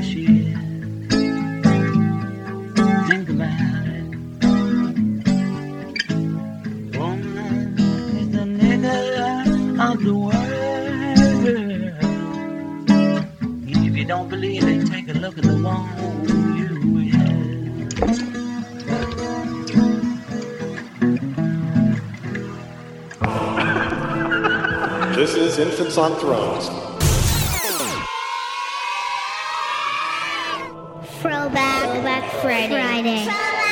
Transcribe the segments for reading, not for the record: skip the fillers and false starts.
where she is. Think about it. Woman is the nigger of the world. If you don't believe it, take a look at the one you with. This is Infants on Thrones. Throwback Friday.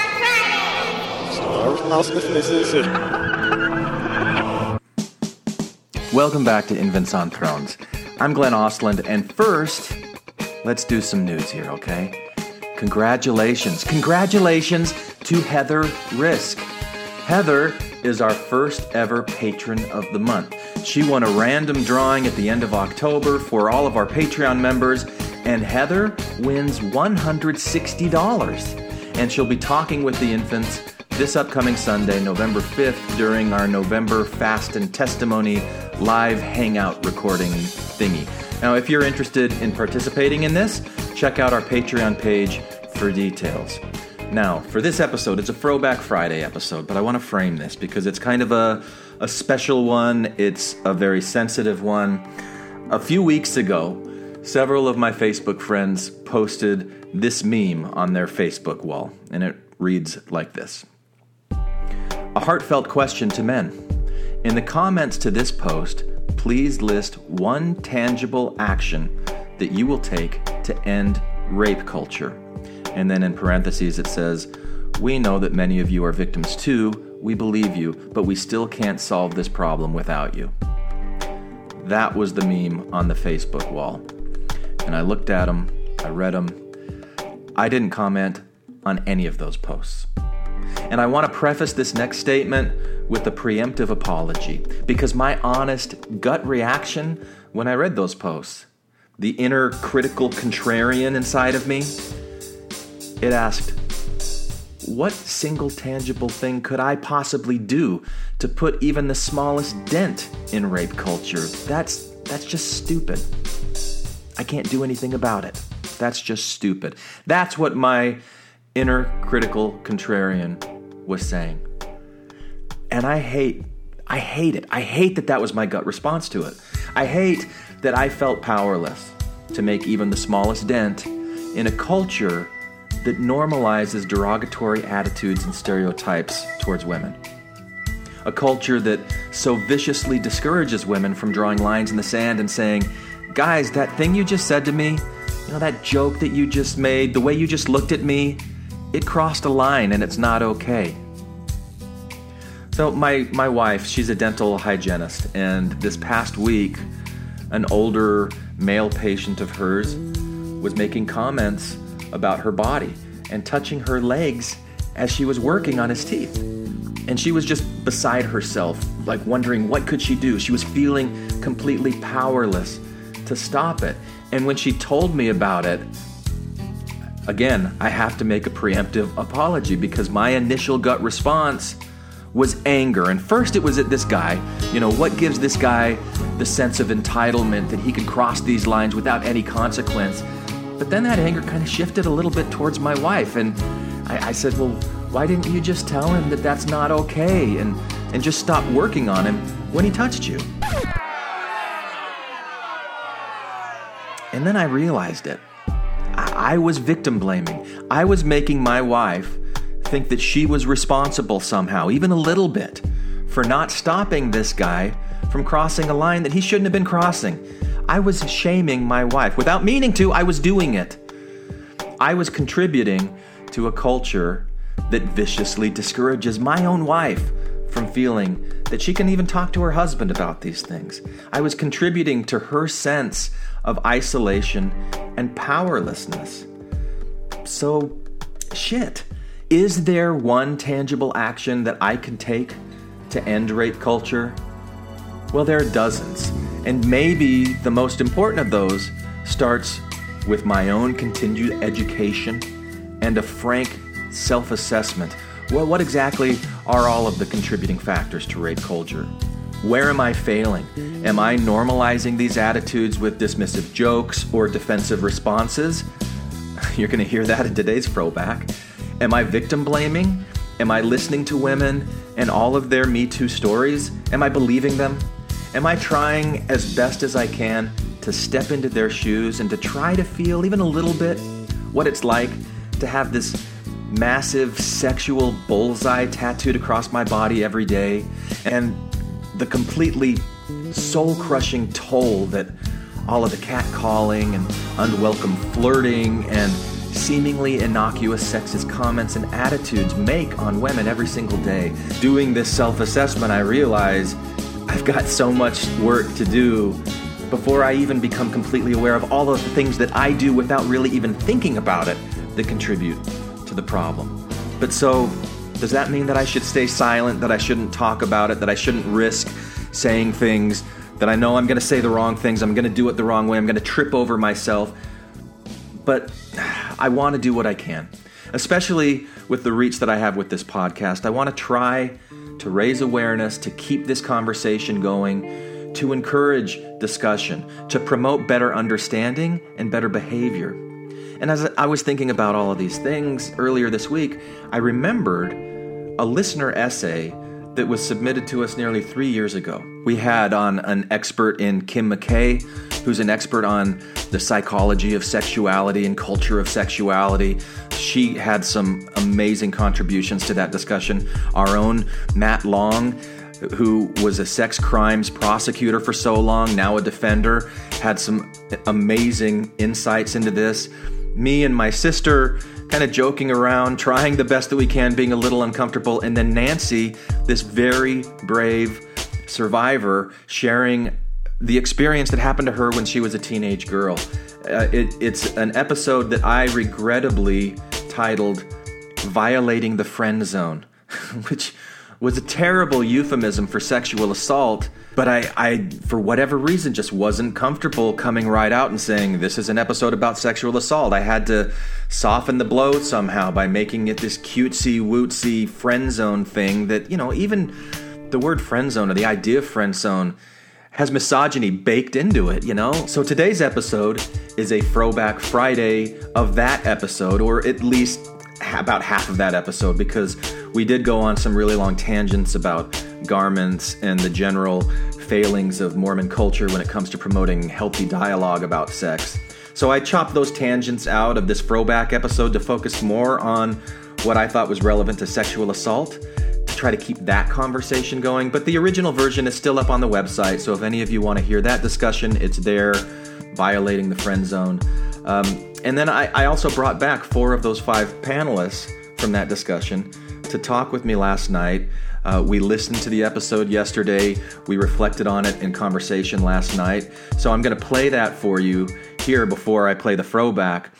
Welcome back to Infants on Thrones. I'm Glenn Ostland, and first, let's do some news here, okay? Congratulations to Heather Risk. Heather is our first ever patron of the month. She won a random drawing at the end of October for all of our Patreon members, and Heather wins $160. And she'll be talking with the infants this upcoming Sunday, November 5th, during our November Fast and Testimony live hangout recording thingy. Now, if you're interested in participating in this, check out our Patreon page for details. Now, for this episode, it's a Throwback Friday episode, but I want to frame this because it's kind of a special one. It's a very sensitive one. A few weeks ago, several of my Facebook friends posted this meme on their Facebook wall, and it reads like this. A heartfelt question to men. In the comments to this post, please list one tangible action that you will take to end rape culture. And then in parentheses it says, we know that many of you are victims too. We believe you, but we still can't solve this problem without you. That was the meme on the Facebook wall. And I looked at them, I read them. I didn't comment on any of those posts. And I want to preface this next statement with a preemptive apology, because my honest gut reaction when I read those posts, the inner critical contrarian inside of me, it asked, what single tangible thing could I possibly do to put even the smallest dent in rape culture? That's just stupid. I can't do anything about it. That's just stupid. That's what my inner critical contrarian was saying. And I hate it. I hate that was my gut response to it. I hate that I felt powerless to make even the smallest dent in a culture that normalizes derogatory attitudes and stereotypes towards women. A culture that so viciously discourages women from drawing lines in the sand and saying, guys, that thing you just said to me, that joke that you just made, the way you just looked at me, it crossed a line and it's not okay. So my wife, she's a dental hygienist, and this past week, an older male patient of hers was making comments about her body and touching her legs as she was working on his teeth. And she was just beside herself, like wondering what could she do. She was feeling completely powerless to stop it. And when she told me about it, again, I have to make a preemptive apology because my initial gut response was anger. And first it was at this guy. What gives this guy the sense of entitlement that he could cross these lines without any consequence? But then that anger kind of shifted a little bit towards my wife. And I said, well, why didn't you just tell him that that's not okay and just stop working on him when he touched you? And then I realized it. I was victim blaming. I was making my wife think that she was responsible somehow, even a little bit, for not stopping this guy from crossing a line that he shouldn't have been crossing. I was shaming my wife. Without meaning to, I was doing it. I was contributing to a culture that viciously discourages my own wife from feeling that she can even talk to her husband about these things. I was contributing to her sense of isolation and powerlessness. So, shit. Is there one tangible action that I can take to end rape culture? Well, there are dozens. And maybe the most important of those starts with my own continued education and a frank self-assessment. Well, what exactly are all of the contributing factors to rape culture? Where am I failing? Am I normalizing these attitudes with dismissive jokes or defensive responses? You're going to hear that in today's throwback. Am I victim blaming? Am I listening to women and all of their Me Too stories? Am I believing them? Am I trying as best as I can to step into their shoes and to try to feel even a little bit what it's like to have this massive sexual bullseye tattooed across my body every day, and the completely soul-crushing toll that all of the catcalling and unwelcome flirting and seemingly innocuous sexist comments and attitudes make on women every single day. Doing this self-assessment, I realize I've got so much work to do before I even become completely aware of all of the things that I do without really even thinking about it that contribute to the problem. But so, does that mean that I should stay silent, that I shouldn't talk about it, that I shouldn't risk saying things, that I know I'm going to say the wrong things, I'm going to do it the wrong way, I'm going to trip over myself? But I want to do what I can, especially with the reach that I have with this podcast. I want to try to raise awareness, to keep this conversation going, to encourage discussion, to promote better understanding and better behavior. And as I was thinking about all of these things earlier this week, I remembered a listener essay that was submitted to us nearly 3 years ago. We had on an expert in Kim McKay, who's an expert on the psychology of sexuality and culture of sexuality. She had some amazing contributions to that discussion. Our own Matt Long, who was a sex crimes prosecutor for so long, now a defender, had some amazing insights into this. Me and my sister kind of joking around, trying the best that we can, being a little uncomfortable. And then Nancy, this very brave survivor, sharing the experience that happened to her when she was a teenage girl. It's an episode that I regrettably titled Violating the Friend Zone, which was a terrible euphemism for sexual assault, but I, for whatever reason, just wasn't comfortable coming right out and saying, this is an episode about sexual assault. I had to soften the blow somehow by making it this cutesy-wootsy friend zone thing that, even the word friend zone or the idea of friend zone has misogyny baked into it, So today's episode is a throwback Friday of that episode, or at least about half of that episode, because we did go on some really long tangents about garments and the general failings of Mormon culture when it comes to promoting healthy dialogue about sex. So I chopped those tangents out of this throwback episode to focus more on what I thought was relevant to sexual assault, to try to keep that conversation going. But the original version is still up on the website, so if any of you want to hear that discussion, it's there, Violating the Friend Zone. And then I also brought back 4 of those 5 panelists from that discussion to talk with me last night. We listened to the episode yesterday. We reflected on it in conversation last night. So I'm going to play that for you here before I play the throwback.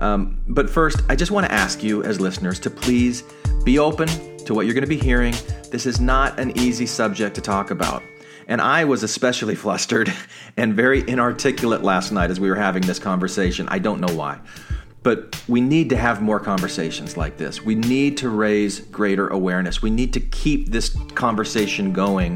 But first, I just want to ask you as listeners to please be open to what you're going to be hearing. This is not an easy subject to talk about. And I was especially flustered and very inarticulate last night as we were having this conversation. I don't know why. But we need to have more conversations like this. We need to raise greater awareness. We need to keep this conversation going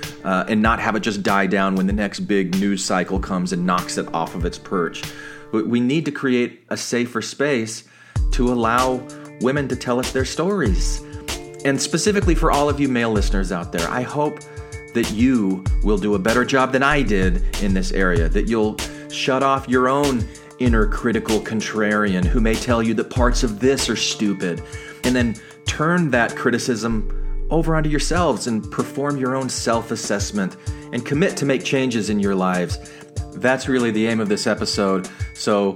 and not have it just die down when the next big news cycle comes and knocks it off of its perch. We need to create a safer space to allow women to tell us their stories. And specifically for all of you male listeners out there, I hope that you will do a better job than I did in this area, that you'll shut off your own inner critical contrarian who may tell you that parts of this are stupid, and then turn that criticism over onto yourselves and perform your own self-assessment and commit to make changes in your lives. That's really the aim of this episode. So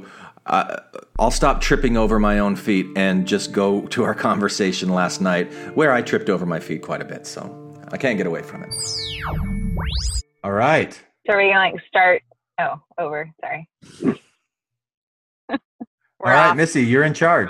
I'll stop tripping over my own feet and just go to our conversation last night, where I tripped over my feet quite a bit, so I can't get away from it. All right. So are we going to start? Oh, over. Sorry. All right, off. Missy, you're in charge.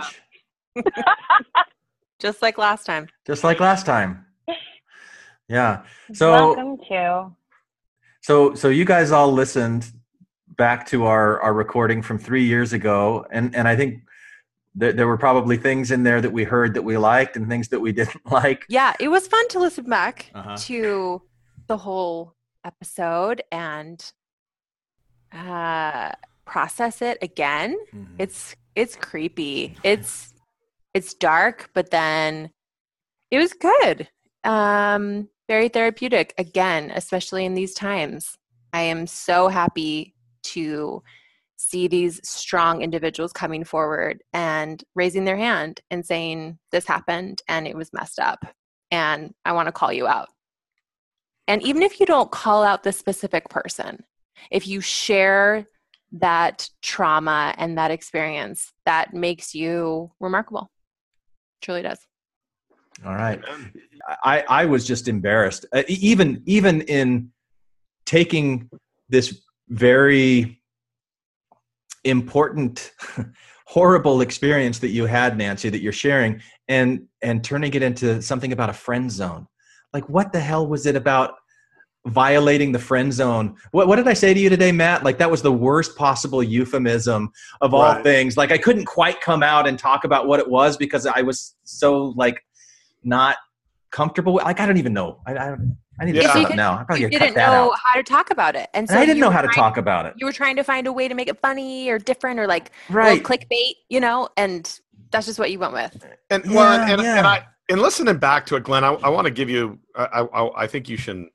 Just like last time. Just like last time. Yeah. So welcome to. So you guys all listened back to our recording from 3 years ago, and I think there were probably things in there that we heard that we liked and things that we didn't like. Yeah, it was fun to listen back to the whole episode and process it again. Mm-hmm. It's creepy. It's dark, but then it was good. Very therapeutic. Again, especially in these times. I am so happy to see these strong individuals coming forward and raising their hand and saying, this happened and it was messed up. And I want to call you out. And even if you don't call out the specific person, if you share that trauma and that experience, that makes you remarkable. It truly does. All right. I was just embarrassed. Even in taking this very important, horrible experience that you had, Nancy, that you're sharing, and turning it into something about a friend zone. Like, what the hell was it about violating the friend zone? What did I say to you today, Matt? Like, that was the worst possible euphemism of all things. Like, I couldn't quite come out and talk about what it was because I was so, like, not comfortable. Like, I don't even know. I need to stop it now. I probably didn't know how to talk about it. And so I didn't know how to talk about it. You were trying to find a way to make it funny or different or like clickbait, and that's just what you went with. And listening back to it, Glenn, I want to give you, I think you can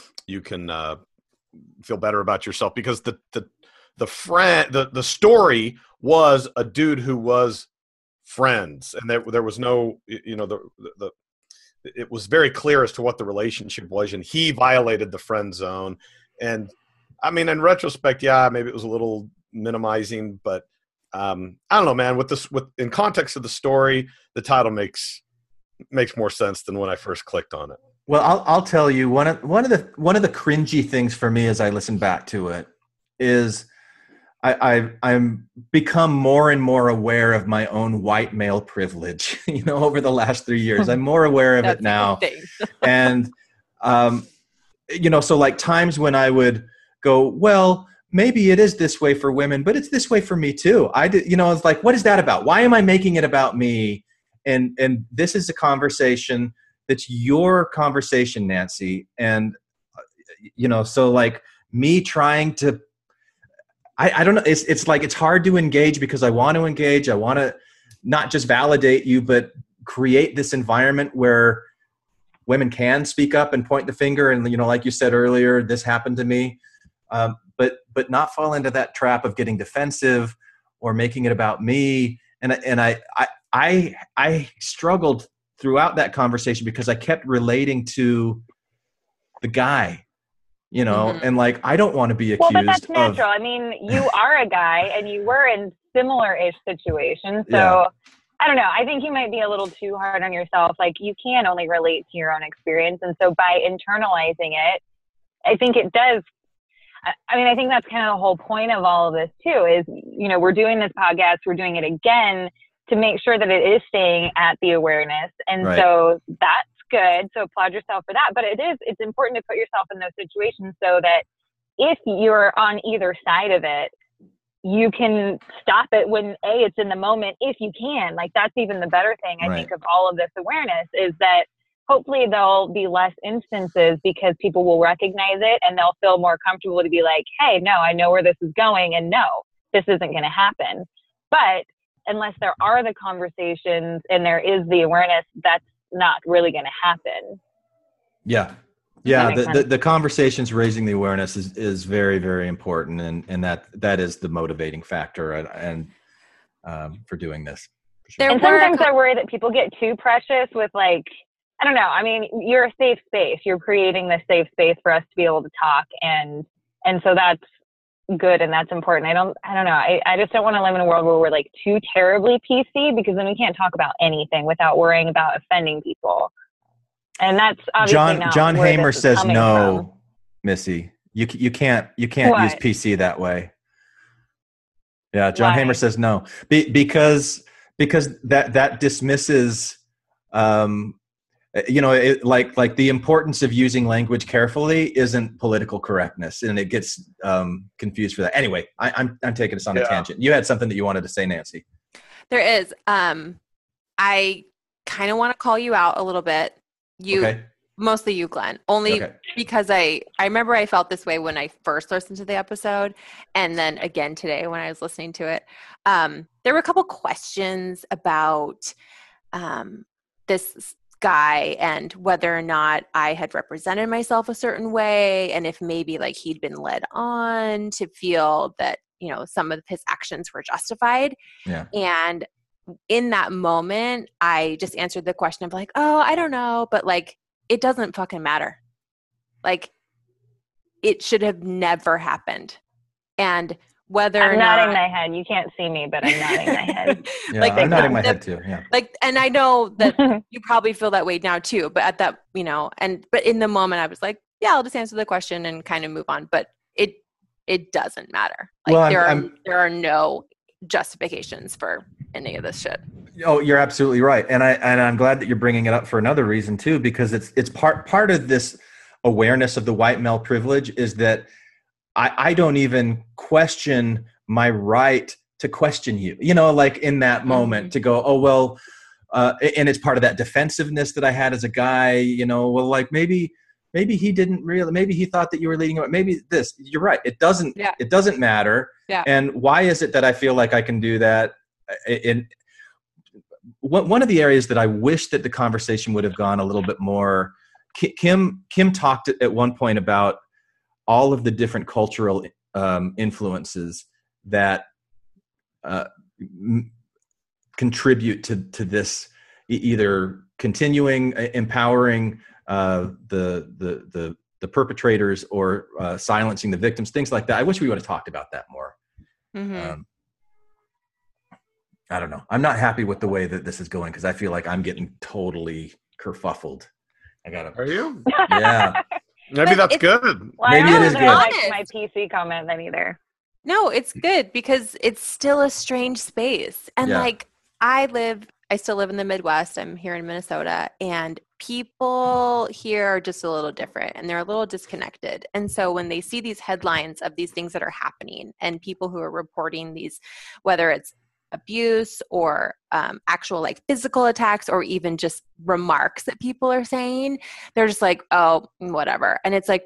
feel better about yourself because the story was a dude who was friends, and there was no, it was very clear as to what the relationship was, and he violated the friend zone. And I mean, in retrospect, maybe it was a little minimizing, but I don't know, man. In context of the story, the title makes more sense than when I first clicked on it. Well, I'll tell you one of the cringy things for me as I listen back to it is I'm become more and more aware of my own white male privilege. Over the last 3 years, I'm more aware of it now. And so like times when I would go, well, maybe it is this way for women, but it's this way for me too. It's like, what is that about? Why am I making it about me? And this is a conversation that's your conversation, Nancy. And, so like me trying to, I don't know. It's like, it's hard to engage because I want to engage. I want to not just validate you, but create this environment where women can speak up and point the finger. And, like you said earlier, this happened to me. But not fall into that trap of getting defensive or making it about me. And I struggled throughout that conversation because I kept relating to the guy, and like, I don't want to be accused. Well, but that's natural. I mean, you are a guy and you were in similar-ish situations. So I don't know. I think you might be a little too hard on yourself. Like, you can only relate to your own experience. And so by internalizing it, I think it does. I mean, I think that's kind of the whole point of all of this too, is, we're doing this podcast, we're doing it again to make sure that it is staying at the awareness. And so that's good. So applaud yourself for that. But it's important to put yourself in those situations so that if you're on either side of it, you can stop it when it's in the moment, if you can. Like, that's even the better thing, I think, of all of this awareness, is that hopefully there'll be less instances because people will recognize it and they'll feel more comfortable to be like, hey, no, I know where this is going, and no, this isn't going to happen. But unless there are the conversations and there is the awareness, that's not really going to happen. Yeah. The conversations raising the awareness is very, very important. And that is the motivating factor and for doing this. For sure. And sometimes I worry that people get too precious with, like, I don't know. I mean, you're a safe space. You're creating this safe space for us to be able to talk. And so that's good. And that's important. I don't know. I just don't want to live in a world where we're like too terribly PC, because then we can't talk about anything without worrying about offending people. And that's obviously not John where Hamer this is says coming no, from. Missy. You can't use PC that way. Yeah, John Hamer says no because that dismisses like the importance of using language carefully isn't political correctness, and it gets confused for that. Anyway, I'm taking us on a tangent. You had something that you wanted to say, Nancy. There is. I kind of want to call you out a little bit. mostly you, Glenn. Only Okay. because I remember I felt this way when I first listened to the episode, and then again today when I was listening to it. There were a couple questions about this guy and whether or not I had represented myself a certain way, and if maybe like he'd been led on to feel that, you know, some of his actions were justified. Yeah. And in that moment, I just answered the question of like, oh, I don't know, but like, it doesn't fucking matter. Like, it should have never happened. And whether I'm or nodding not, my head. You can't see me, but I'm nodding my head. Yeah, Like, I'm nodding my the- head too. Yeah. like, and I know that you probably feel that way now too, but at that, you know, but in the moment I was like, yeah, I'll just answer the question and kind of move on. But it doesn't matter. Like, Well, there are no justifications for any of this shit. Oh, you're absolutely right, and I'm glad that you're bringing it up for another reason too, because it's part of this awareness of the white male privilege is that I don't even question my right to question you. You know, like in that moment to go, oh well, and it's part of that defensiveness that I had as a guy. You know, well, like maybe he didn't really, maybe he thought that you were leading, maybe this. You're right. It doesn't matter. Yeah. And why is it that I feel like I can do that? One of the areas that I wish that the conversation would have gone a little bit more, Kim talked at one point about all of the different cultural influences that contribute to this either continuing empowering the perpetrators or silencing the victims, things like that. I wish we would have talked about that more. Mm-hmm. I don't know. I'm not happy with the way that this is going because I feel like I'm getting totally kerfuffled. Are you? Yeah. Maybe that's good. Well, Maybe I it is don't good. like my PC comment then either. No, it's good because it's still a strange space. And Yeah. like I still live in the Midwest. I'm here in Minnesota, and people here are just a little different and they're a little disconnected. And so when they see these headlines of these things that are happening and people who are reporting these, whether it's abuse or actual like physical attacks or even just remarks that people are saying, they're just like, oh, whatever. And it's like,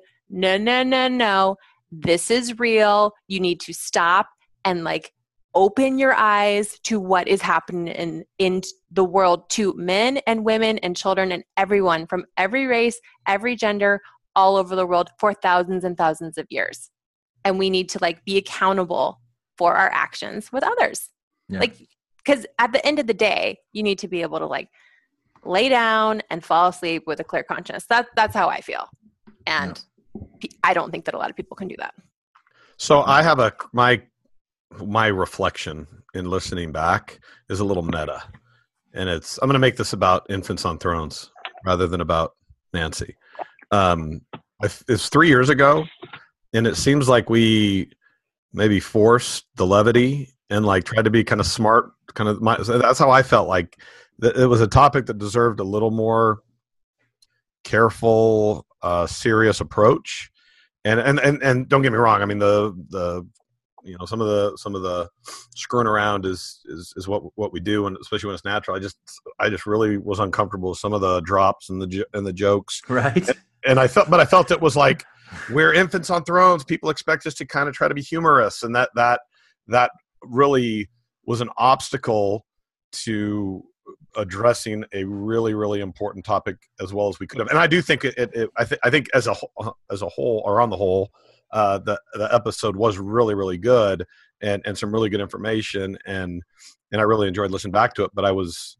no, this is real. You need to stop and like open your eyes to what is happening in the world to men and women and children and everyone from every race, every gender, all over the world for thousands and thousands of years. And we need to like be accountable for our actions with others. Yeah. Like, because at the end of the day, you need to be able to like lay down and fall asleep with a clear conscience. That's how I feel. And I don't think that a lot of people can do that. So I have my reflection in listening back is a little meta, and I'm going to make this about Infants on Thrones rather than about Nancy. It's 3 years ago, and it seems like we maybe forced the levity and like tried to be kind of smart. That's how I felt like it was a topic that deserved a little more careful, serious approach. And don't get me wrong. I mean, the some of the screwing around is what we do, and especially when it's natural. I just really was uncomfortable with some of the drops and the jokes. Right. And I felt it was like, we're Infants on Thrones. People expect us to kind of try to be humorous, and that really was an obstacle to addressing a really, really important topic as well as we could have. And I do think I think as a whole, or on the whole, the episode was really, really good and some really good information, and I really enjoyed listening back to it. But I was,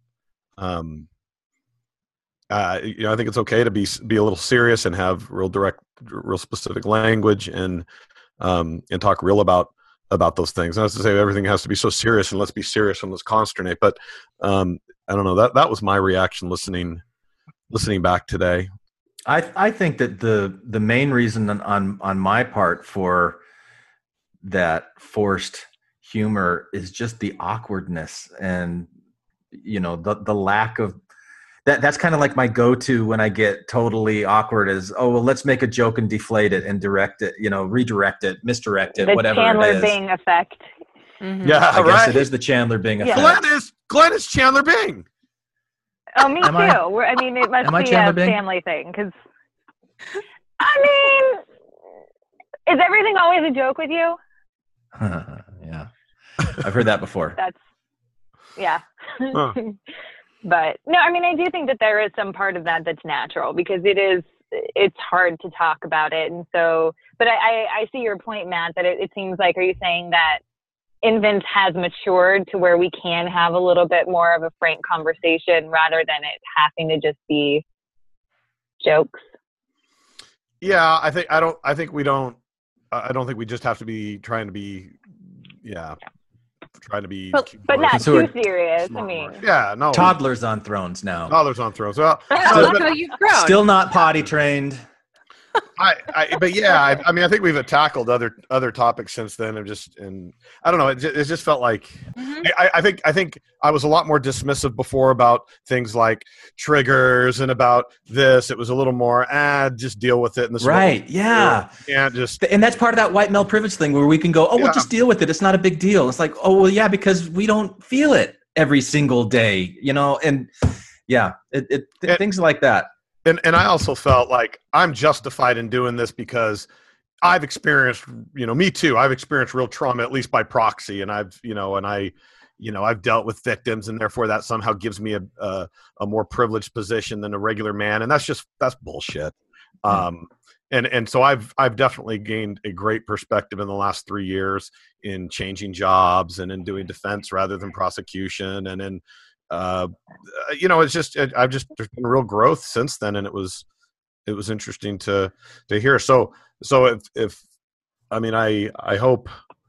I think it's okay to be a little serious and have real direct, real specific language and talk real about those things. Not to say everything has to be so serious and let's be serious and let's consternate, but I don't know, that was my reaction listening back today. I think that the main reason on my part for that forced humor is just the awkwardness and the lack of that's kind of like my go-to when I get totally awkward is, oh well, let's make a joke and deflate it and direct it, redirect it, misdirect it, whatever Chandler it is. Bing effect. Mm-hmm. Yeah, I guess it is the Chandler Bing effect. Glenn is Chandler Bing. Oh, me Am too. I- I mean, it must am I be Chandler a Bing? family thing. Because, I mean, is everything always a joke with you? Yeah. I've heard that before. That's, yeah. Huh. But no, I mean, I do think that there is some part of that that's natural because it's hard to talk about it. And so, but I see your point, Matt, that it seems like, are you saying that Invents has matured to where we can have a little bit more of a frank conversation rather than it having to just be jokes? Yeah, I think we just have to be trying to be But not So too serious. I smart. mean, Yeah, no. Toddlers on thrones now. Toddlers on thrones. Well, Look how you've grown. Still not potty trained. but yeah, I mean, I think we've tackled other topics since then. And I don't know. It just felt like I think I was a lot more dismissive before about things like triggers and about this. It was a little more just deal with it. And this Right. Yeah. And that's part of that white male privilege thing where we can go, we'll just deal with it. It's not a big deal. It's like, oh, well, yeah, because we don't feel it every single day, and yeah, things like that. And I also felt like I'm justified in doing this because I've experienced, me too. I've experienced real trauma, at least by proxy, and I've dealt with victims, and therefore that somehow gives me a more privileged position than a regular man, and that's bullshit. And so I've definitely gained a great perspective in the last 3 years in changing jobs and in doing defense rather than prosecution, and in it's just there's been real growth since then, and it was interesting to hear. So if I mean I hope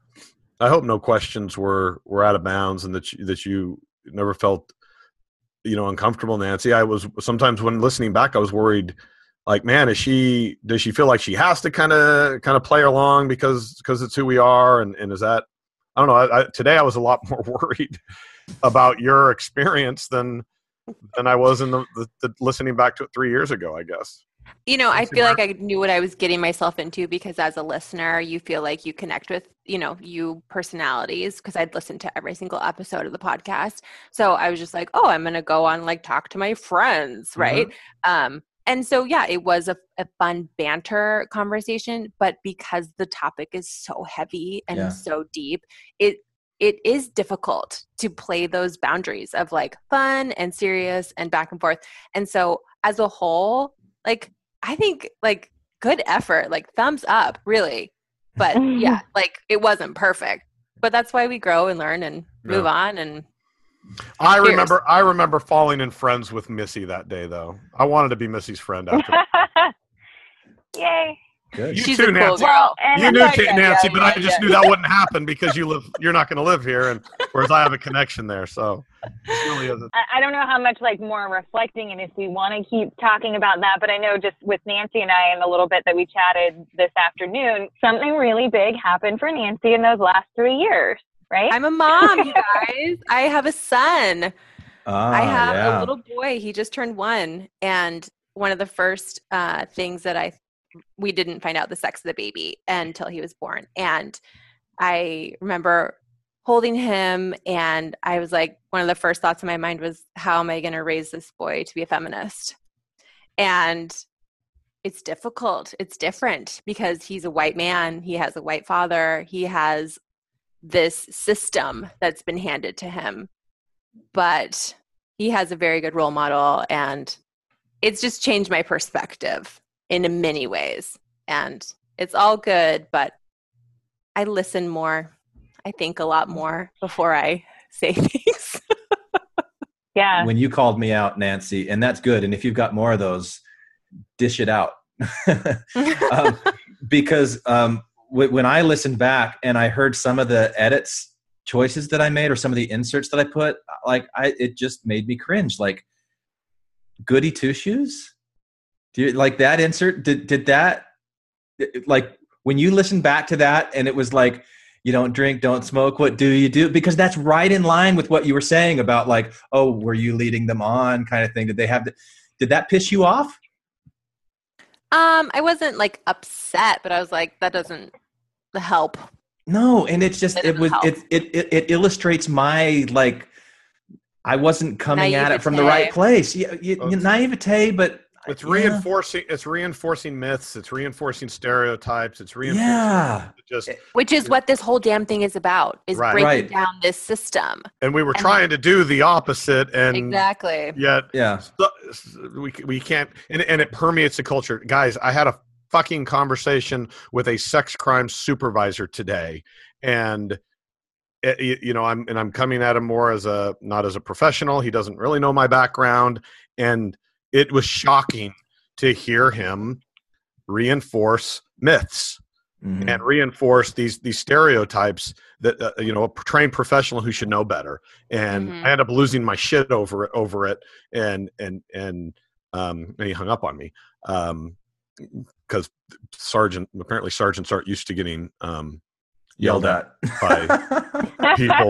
no questions were out of bounds and that you never felt uncomfortable, Nancy. I was sometimes when listening back I was worried, like, man, does she feel like she has to kind of play along because it's who we are, and is that, I don't know. Today I was a lot more worried about your experience than I was in the listening back to it 3 years ago, I guess. I feel like I knew what I was getting myself into because as a listener, you feel like you connect with, you personalities, because I'd listened to every single episode of the podcast. So I was just like, oh, I'm going to go on, like, talk to my friends. Right. And so, yeah, it was a fun banter conversation, but because the topic is so heavy and so deep, it is difficult to play those boundaries of, like, fun and serious and back and forth. And so as a whole, like, I think, like, good effort, like, thumbs up, really. But yeah, like, it wasn't perfect, but that's why we grow and learn and move on. And I remember falling in friends with Missy that day, though. I wanted to be Missy's friend after that. Yay. Good. You She's too, a cool Nancy. girl. You knew Nancy, but I just knew that wouldn't happen because you're not going to live here, and whereas I have a connection there. So it really isn't. I don't know how much, like, more reflecting and if we want to keep talking about that, but I know just with Nancy and I and a little bit that we chatted this afternoon, something really big happened for Nancy in those last 3 years, right? I'm a mom, you guys. I have a son. I have a little boy. He just turned 1. And one of the first things that we didn't find out the sex of the baby until he was born. And I remember holding him, and I was like, one of the first thoughts in my mind was, how am I going to raise this boy to be a feminist? And it's difficult. It's different because he's a white man. He has a white father. He has this system that's been handed to him, but he has a very good role model, and it's just changed my perspective in many ways. And it's all good, but I listen more. I think a lot more before I say things. Yeah. When you called me out, Nancy, and that's good. And if you've got more of those, dish it out. Because when I listened back and I heard some of the choices that I made, or some of the inserts that I put, like, it just made me cringe. Like, goody two shoes? Do you like that insert? Did that, like, when you listen back to that and it was like, you don't drink, don't smoke, what do you do? Because that's right in line with what you were saying about, like, oh, were you leading them on kind of thing? Did that piss you off? I wasn't, like, upset, but I was like, that doesn't help. No, and it's just it illustrates my, like, I wasn't coming at it from the right place. Naivete, but it's reinforcing myths. It's reinforcing stereotypes. It's reinforcing which is what this whole damn thing is about, is breaking down this system. And we were trying to do the opposite, and exactly. Yet, we can't. And it permeates the culture, guys. I had a fucking conversation with a sex crime supervisor today, and I'm coming at him more as not as a professional. He doesn't really know my background, and it was shocking to hear him reinforce myths and reinforce these stereotypes that a trained professional who should know better. And I ended up losing my shit over it, and he hung up on me because sergeants aren't used to getting yelled at by people.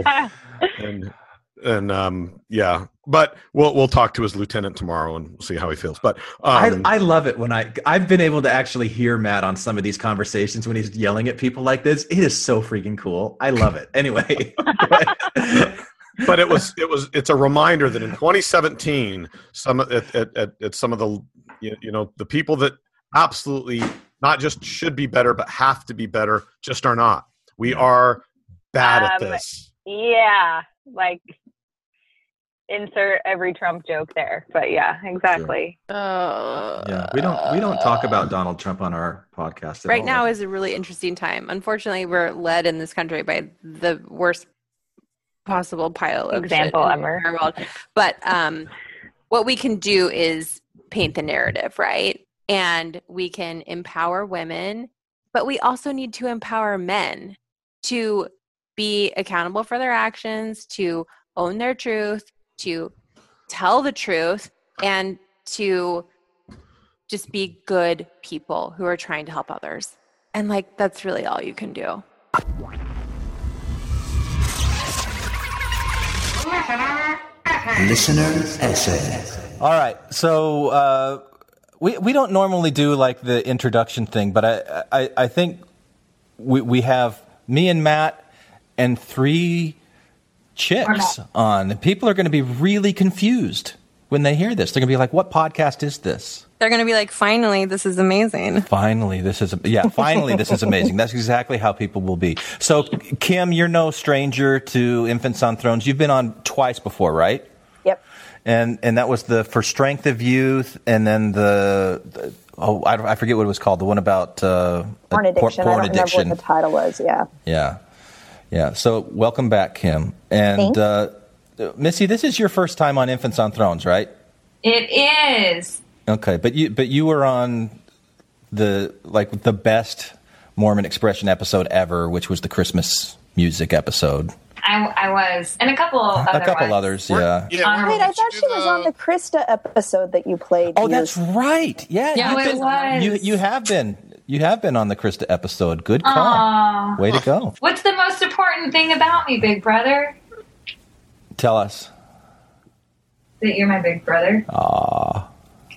But we'll talk to his lieutenant tomorrow and see how he feels. But I love it when I've been able to actually hear Matt on some of these conversations when he's yelling at people like this. It is so freaking cool. I love it. Anyway. But it's a reminder that in 2017, some of the the people that absolutely not just should be better but have to be better just are not. We are bad at this. Yeah, like insert every Trump joke there, but yeah, exactly. Yeah, we don't talk about Donald Trump on our podcast right now. Is a really interesting time. Unfortunately, we're led in this country by the worst possible pile of example shit ever. In our world. But what we can do is paint the narrative, right? And we can empower women, but we also need to empower men to be accountable for their actions, to own their truth, to tell the truth, and to just be good people who are trying to help others. And that's really all you can do. Listener's essay. All right. So we don't normally do the introduction thing, but I think we have me and Matt and 3 chicks on. People are going to be really confused when they hear this. They're going to be like, what podcast is this? They're going to be like, finally, this is amazing. Finally, this is amazing. That's exactly how people will be. So, Kim, you're no stranger to Infants on Thrones. You've been on twice before, right? Yep. And that was the For Strength of Youth, and then I forget what it was called. The one about porn addiction. I don't remember what the title was. Yeah. So welcome back, Kim. And Missy, this is your first time on Infants on Thrones, right? It is. Okay, but you were on the best Mormon Expression episode ever, which was the Christmas music episode. I was, and a couple others, yeah. Wait, I thought she was on the Krista episode that you played. Oh, that's right. Yeah, it was. You have been. You have been on the Krista episode. Good call. Way to go. What's the most important thing about me, big brother? Tell us. That you're my big brother. Aw.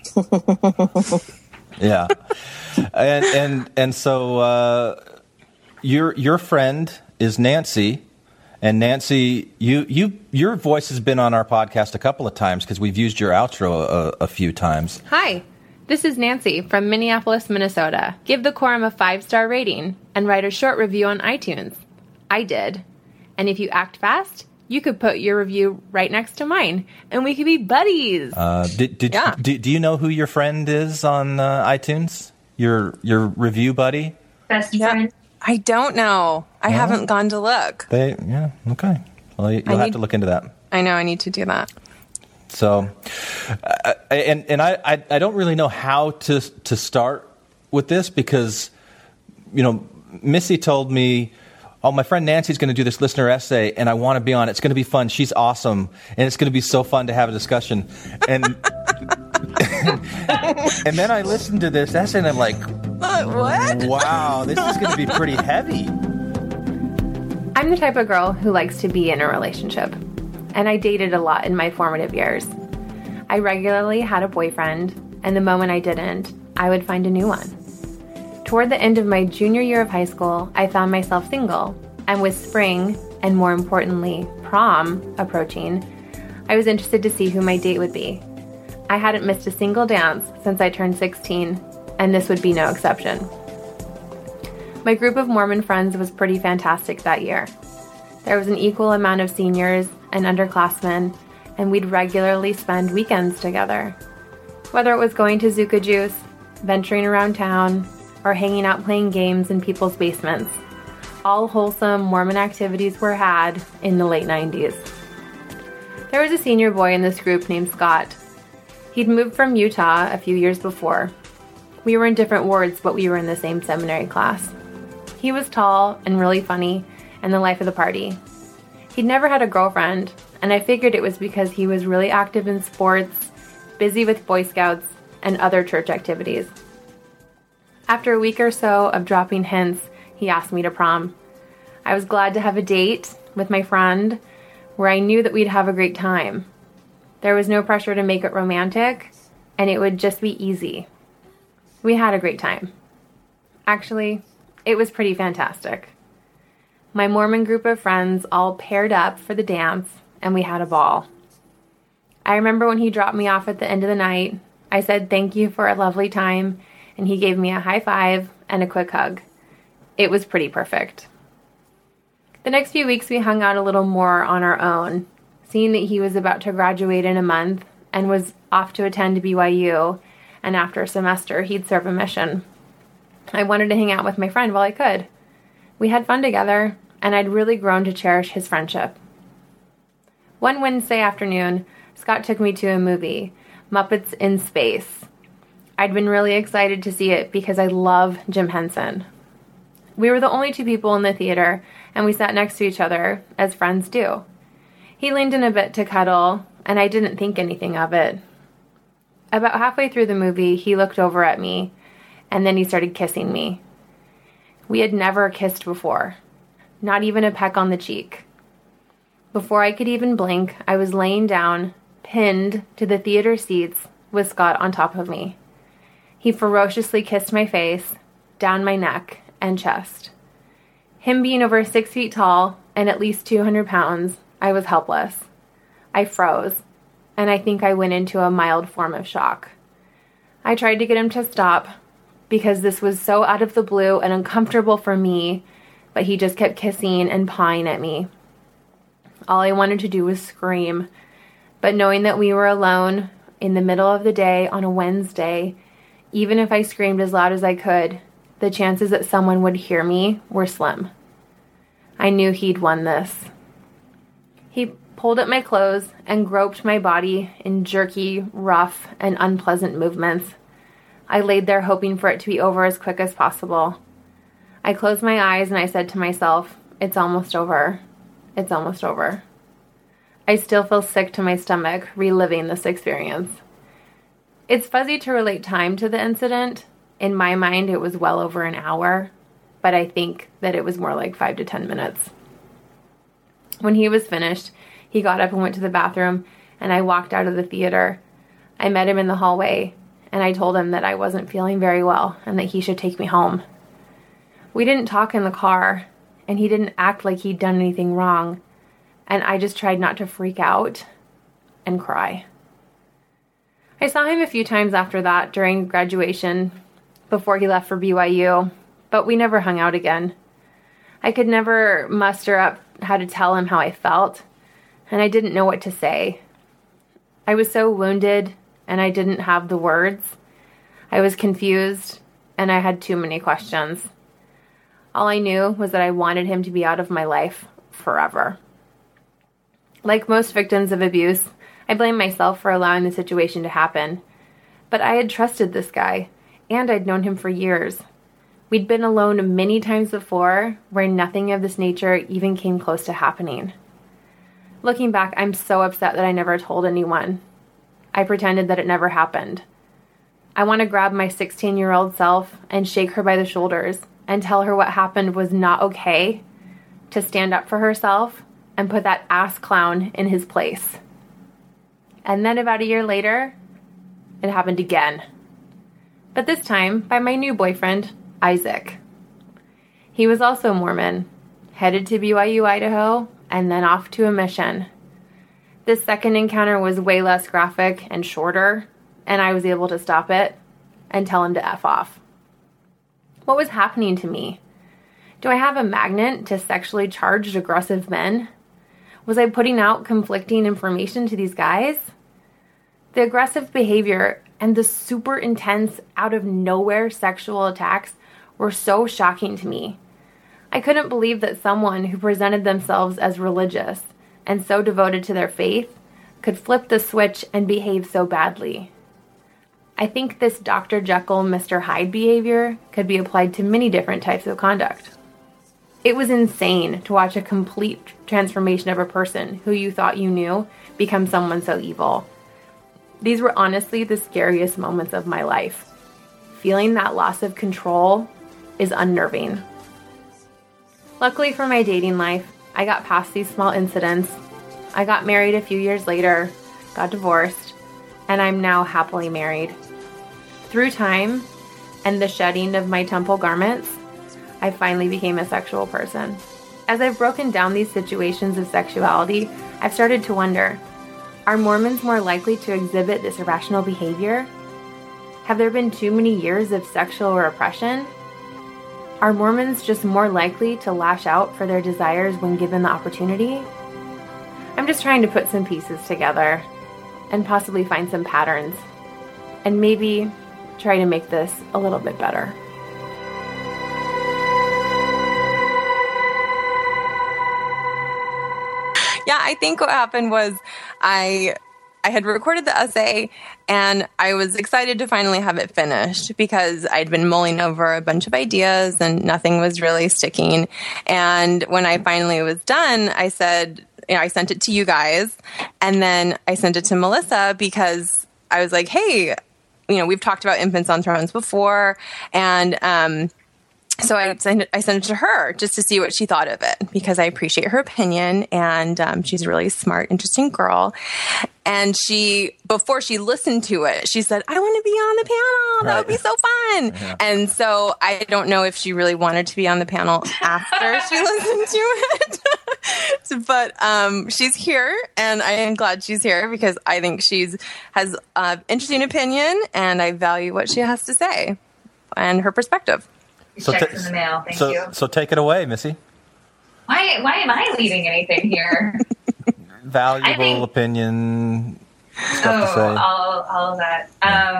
Yeah. And so your friend is Nancy. And Nancy, your voice has been on our podcast a couple of times because we've used your outro a few times. Hi, this is Nancy from Minneapolis, Minnesota. Give the Quorum a 5-star rating and write a short review on iTunes. I did. And if you act fast, you could put your review right next to mine, and we could be buddies. Do you know who your friend is on iTunes? Your review buddy? Best friend? I don't know. I haven't gone to look. Okay. Well, you'll have to look into that. I know. I need to do that. So, I don't really know how to start with this because, Missy told me, oh, my friend Nancy's going to do this listener essay, and I want to be on it. It's going to be fun. She's awesome, and it's going to be so fun to have a discussion. And and then I listened to this essay, and I'm like, what? Wow, this is going to be pretty heavy. I'm the type of girl who likes to be in a relationship, and I dated a lot in my formative years. I regularly had a boyfriend, and the moment I didn't, I would find a new one. Toward the end of my junior year of high school, I found myself single, and with spring, and more importantly, prom, approaching, I was interested to see who my date would be. I hadn't missed a single dance since I turned 16, and this would be no exception. My group of Mormon friends was pretty fantastic that year. There was an equal amount of seniors and underclassmen, and we'd regularly spend weekends together. Whether it was going to Zuka Juice, venturing around town, or hanging out playing games in people's basements, all wholesome Mormon activities were had in the late 90s. There was a senior boy in this group named Scott. He'd moved from Utah a few years before. We were in different wards, but we were in the same seminary class. He was tall and really funny and the life of the party. He'd never had a girlfriend, and I figured it was because he was really active in sports, busy with Boy Scouts, and other church activities. After a week or so of dropping hints, he asked me to prom. I was glad to have a date with my friend where I knew that we'd have a great time. There was no pressure to make it romantic, and it would just be easy. We had a great time. Actually, it was pretty fantastic. My Mormon group of friends all paired up for the dance, and we had a ball. I remember when he dropped me off at the end of the night, I said thank you for a lovely time, and he gave me a high five and a quick hug. It was pretty perfect. The next few weeks we hung out a little more on our own, seeing that he was about to graduate in a month and was off to attend BYU, and after a semester he'd serve a mission. I wanted to hang out with my friend while I could. We had fun together, and I'd really grown to cherish his friendship. One Wednesday afternoon, Scott took me to a movie, Muppets in Space. I'd been really excited to see it because I love Jim Henson. We were the only two people in the theater, and we sat next to each other, as friends do. He leaned in a bit to cuddle, and I didn't think anything of it. About halfway through the movie, he looked over at me, and then he started kissing me. We had never kissed before, not even a peck on the cheek. Before I could even blink, I was laying down, pinned to the theater seats, with Scott on top of me. He ferociously kissed my face, down my neck, and chest. Him being over 6 feet tall and at least 200 pounds, I was helpless. I froze, and I think I went into a mild form of shock. I tried to get him to stop because this was so out of the blue and uncomfortable for me, but he just kept kissing and pawing at me. All I wanted to do was scream, but knowing that we were alone in the middle of the day on a Wednesday, even if I screamed as loud as I could, the chances that someone would hear me were slim. I knew he'd won this. He pulled at my clothes and groped my body in jerky, rough, and unpleasant movements. I laid there hoping for it to be over as quick as possible. I closed my eyes and I said to myself, "It's almost over. It's almost over." I still feel sick to my stomach reliving this experience. It's fuzzy to relate time to the incident. In my mind, it was well over an hour, but I think that it was more like 5 to 10 minutes. When he was finished, he got up and went to the bathroom, and I walked out of the theater. I met him in the hallway, and I told him that I wasn't feeling very well and that he should take me home. We didn't talk in the car, and he didn't act like he'd done anything wrong, and I just tried not to freak out and cry. I saw him a few times after that during graduation, before he left for BYU, but we never hung out again. I could never muster up how to tell him how I felt, and I didn't know what to say. I was so wounded, and I didn't have the words. I was confused, and I had too many questions. All I knew was that I wanted him to be out of my life forever. Like most victims of abuse, I blame myself for allowing the situation to happen. But I had trusted this guy, and I'd known him for years. We'd been alone many times before, where nothing of this nature even came close to happening. Looking back, I'm so upset that I never told anyone. I pretended that it never happened. I want to grab my 16-year-old self and shake her by the shoulders and tell her what happened was not okay, to stand up for herself and put that ass clown in his place. And then about a year later, it happened again. But this time by my new boyfriend, Isaac. He was also Mormon, headed to BYU, Idaho, and then off to a mission. This second encounter was way less graphic and shorter, and I was able to stop it and tell him to F off. What was happening to me? Do I have a magnet to sexually charged, aggressive men? Was I putting out conflicting information to these guys? The aggressive behavior and the super intense, out-of-nowhere sexual attacks were so shocking to me. I couldn't believe that someone who presented themselves as religious and so devoted to their faith could flip the switch and behave so badly. I think this Dr. Jekyll, Mr. Hyde behavior could be applied to many different types of conduct. It was insane to watch a complete transformation of a person who you thought you knew become someone so evil. These were honestly the scariest moments of my life. Feeling that loss of control is unnerving. Luckily for my dating life, I got past these small incidents. I got married a few years later, got divorced, and I'm now happily married. Through time and the shedding of my temple garments, I finally became a sexual person. As I've broken down these situations of sexuality, I've started to wonder, are Mormons more likely to exhibit this irrational behavior? Have there been too many years of sexual repression? Are Mormons just more likely to lash out for their desires when given the opportunity? I'm just trying to put some pieces together and possibly find some patterns and maybe try to make this a little bit better. Yeah, I think what happened was I had recorded the essay and I was excited to finally have it finished because I'd been mulling over a bunch of ideas and nothing was really sticking. And when I finally was done, I said, I sent it to you guys and then I sent it to Melissa because I was like, hey, we've talked about Infants on Thrones before. And, so I sent it to her just to see what she thought of it because I appreciate her opinion and she's a really smart, interesting girl. And before she listened to it, she said, I want to be on the panel. That would be so fun. Yeah. And so I don't know if she really wanted to be on the panel after she listened to it. But she's here and I am glad she's here because I think has an interesting opinion and I value what she has to say and her perspective. So checks in the mail. Thank you. So take it away, Missy. Why am I leaving anything here? Valuable opinion. Stuff to say. all of that.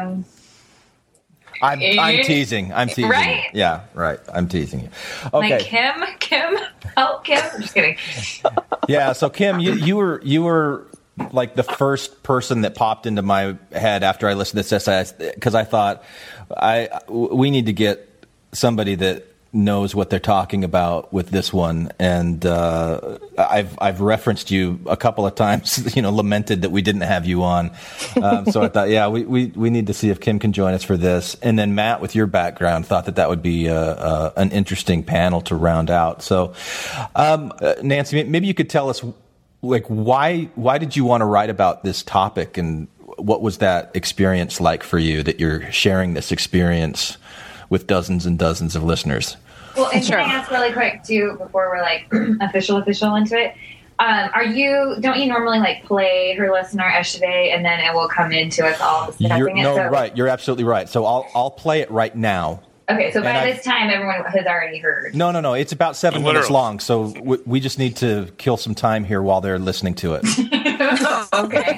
I'm teasing. Right? Yeah, right. I'm teasing you. Okay. Like Kim, help Kim. I'm just kidding. Yeah. So Kim, you were like the first person that popped into my head after I listened to this essay because I thought we need to get somebody that knows what they're talking about with this one, and I've referenced you a couple of times, lamented that we didn't have you on. So I thought, yeah, we need to see if Kim can join us for this. And then Matt, with your background, thought that would be an interesting panel to round out. So Nancy, maybe you could tell us, like, why did you want to write about this topic, and what was that experience like for you that you're sharing this experience with dozens and dozens of listeners? Well, and can I ask really quick too, before we're like official into it? Don't you normally like play Her Listener yesterday and then it will come into us all discussing it? Right. You're absolutely right. So I'll play it right now. Okay, so by this time, everyone has already heard. No. It's about 7 minutes long, so we just need to kill some time here while they're listening to it. Okay.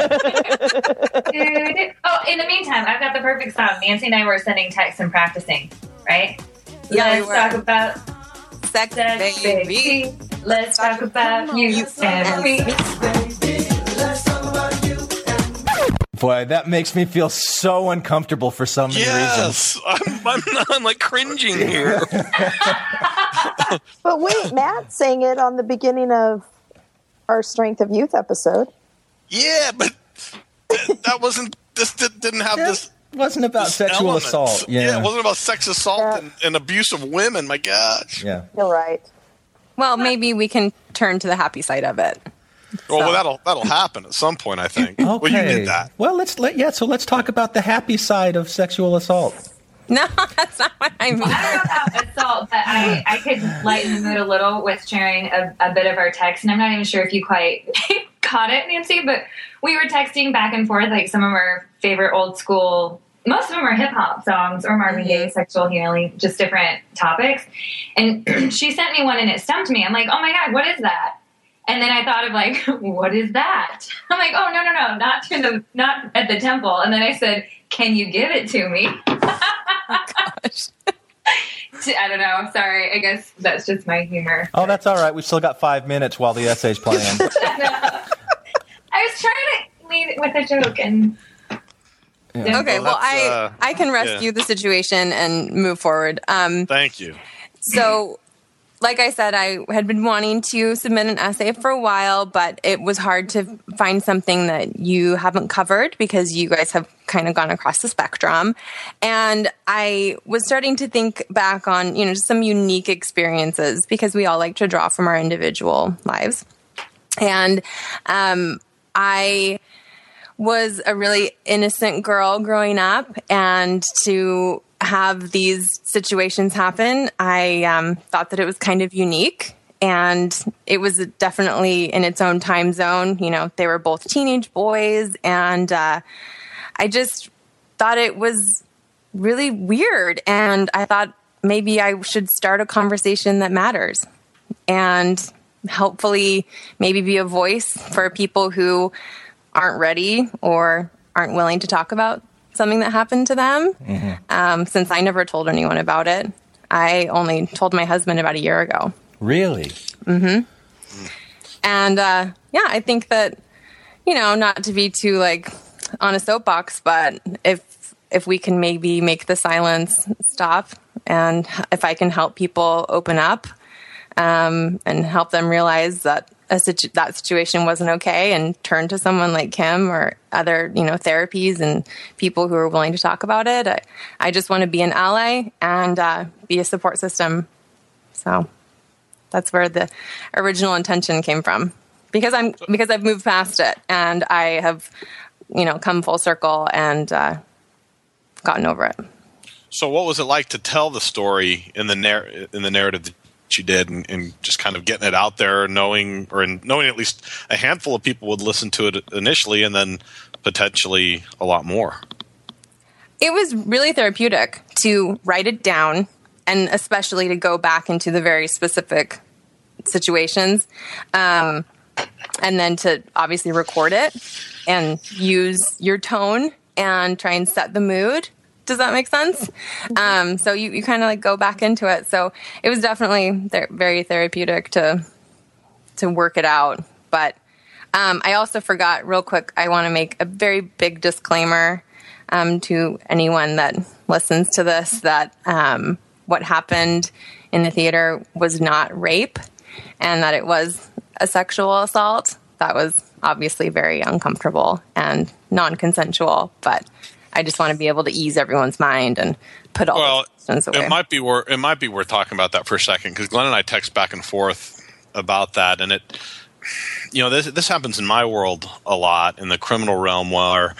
In the meantime, I've got the perfect song. Nancy and I were sending texts and practicing, right? Yeah, Let's talk about sex, baby. Let's talk about you and me. Boy, that makes me feel so uncomfortable for some reason. Yes, I'm like cringing here. But wait, Matt sang it on the beginning of our Strength of Youth episode. Yeah, but that wasn't. This didn't have this. Wasn't about sexual assault. Yeah, it wasn't about sex assault and abuse of women. My gosh. Yeah, you're right. Well, maybe we can turn to the happy side of it. Well, that'll happen at some point, I think. Okay. Well, you did that. Well, so let's talk about the happy side of sexual assault. No, that's not what I mean. I don't know about assault, but I could lighten the mood a little with sharing a bit of our text, and I'm not even sure if you quite caught it, Nancy, but we were texting back and forth, like some of our favorite old school, most of them are hip hop songs or Marvin Gaye, sexual healing, just different topics. And she sent me one and it stumped me. I'm like, oh my God, what is that? And then I thought of like, what is that? I'm like, oh, no, not at the temple. And then I said, can you give it to me? Gosh. I don't know. Sorry. I guess that's just my humor. Oh, that's all right. We've still got 5 minutes while the essay's playing. I was trying to lead it with a joke and... Yeah. Okay, well, I can rescue the situation and move forward. Thank you. So, like I said, I had been wanting to submit an essay for a while, but it was hard to find something that you haven't covered because you guys have kind of gone across the spectrum. And I was starting to think back on, just some unique experiences because we all like to draw from our individual lives. And I was a really innocent girl growing up, and to have these situations happen, I thought that it was kind of unique, and it was definitely in its own time zone. They were both teenage boys, and I just thought it was really weird, and I thought maybe I should start a conversation that matters, and hopefully maybe be a voice for people who aren't ready or aren't willing to talk about something that happened to them. Mm-hmm. Since I never told anyone about it. I only told my husband about a year ago. Really? Mm-hmm. And I think that, not to be too on a soapbox, but if we can maybe make the silence stop, and if I can help people open up and help them realize that that situation wasn't okay and turn to someone like Kim or other, therapies and people who are willing to talk about it. I just want to be an ally and be a support system. So that's where the original intention came from, because I've moved past it and I have, come full circle and gotten over it. So what was it like to tell the story in the narrative that you did, and just kind of getting it out there, knowing at least a handful of people would listen to it initially and then potentially a lot more? It was really therapeutic to write it down, and especially to go back into the very specific situations, and then to obviously record it and use your tone and try and set the mood. Does that make sense? So you kind of go back into it. So it was definitely very therapeutic to work it out. But I also forgot real quick, I want to make a very big disclaimer to anyone that listens to this, that what happened in the theater was not rape and that it was a sexual assault. That was obviously very uncomfortable and non-consensual, but I just want to be able to ease everyone's mind and put all the questions away. It might be worth talking about that for a second, because Glenn and I text back and forth about that, and this happens in my world a lot in the criminal realm, where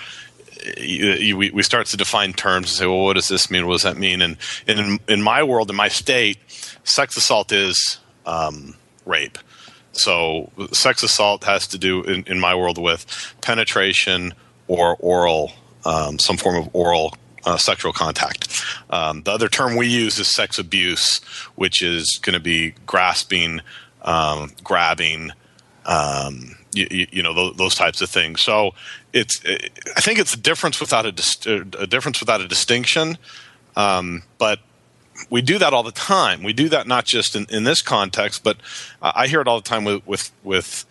we start to define terms and say, well, what does this mean? What does that mean? And in my world, in my state, sex assault is rape. So sex assault has to do in my world with penetration or oral. Some form of oral sexual contact. The other term we use is sex abuse, which is going to be grasping, grabbing, those types of things. So I think it's a difference without a distinction. But we do that all the time. We do that not just in this context, but I hear it all the time with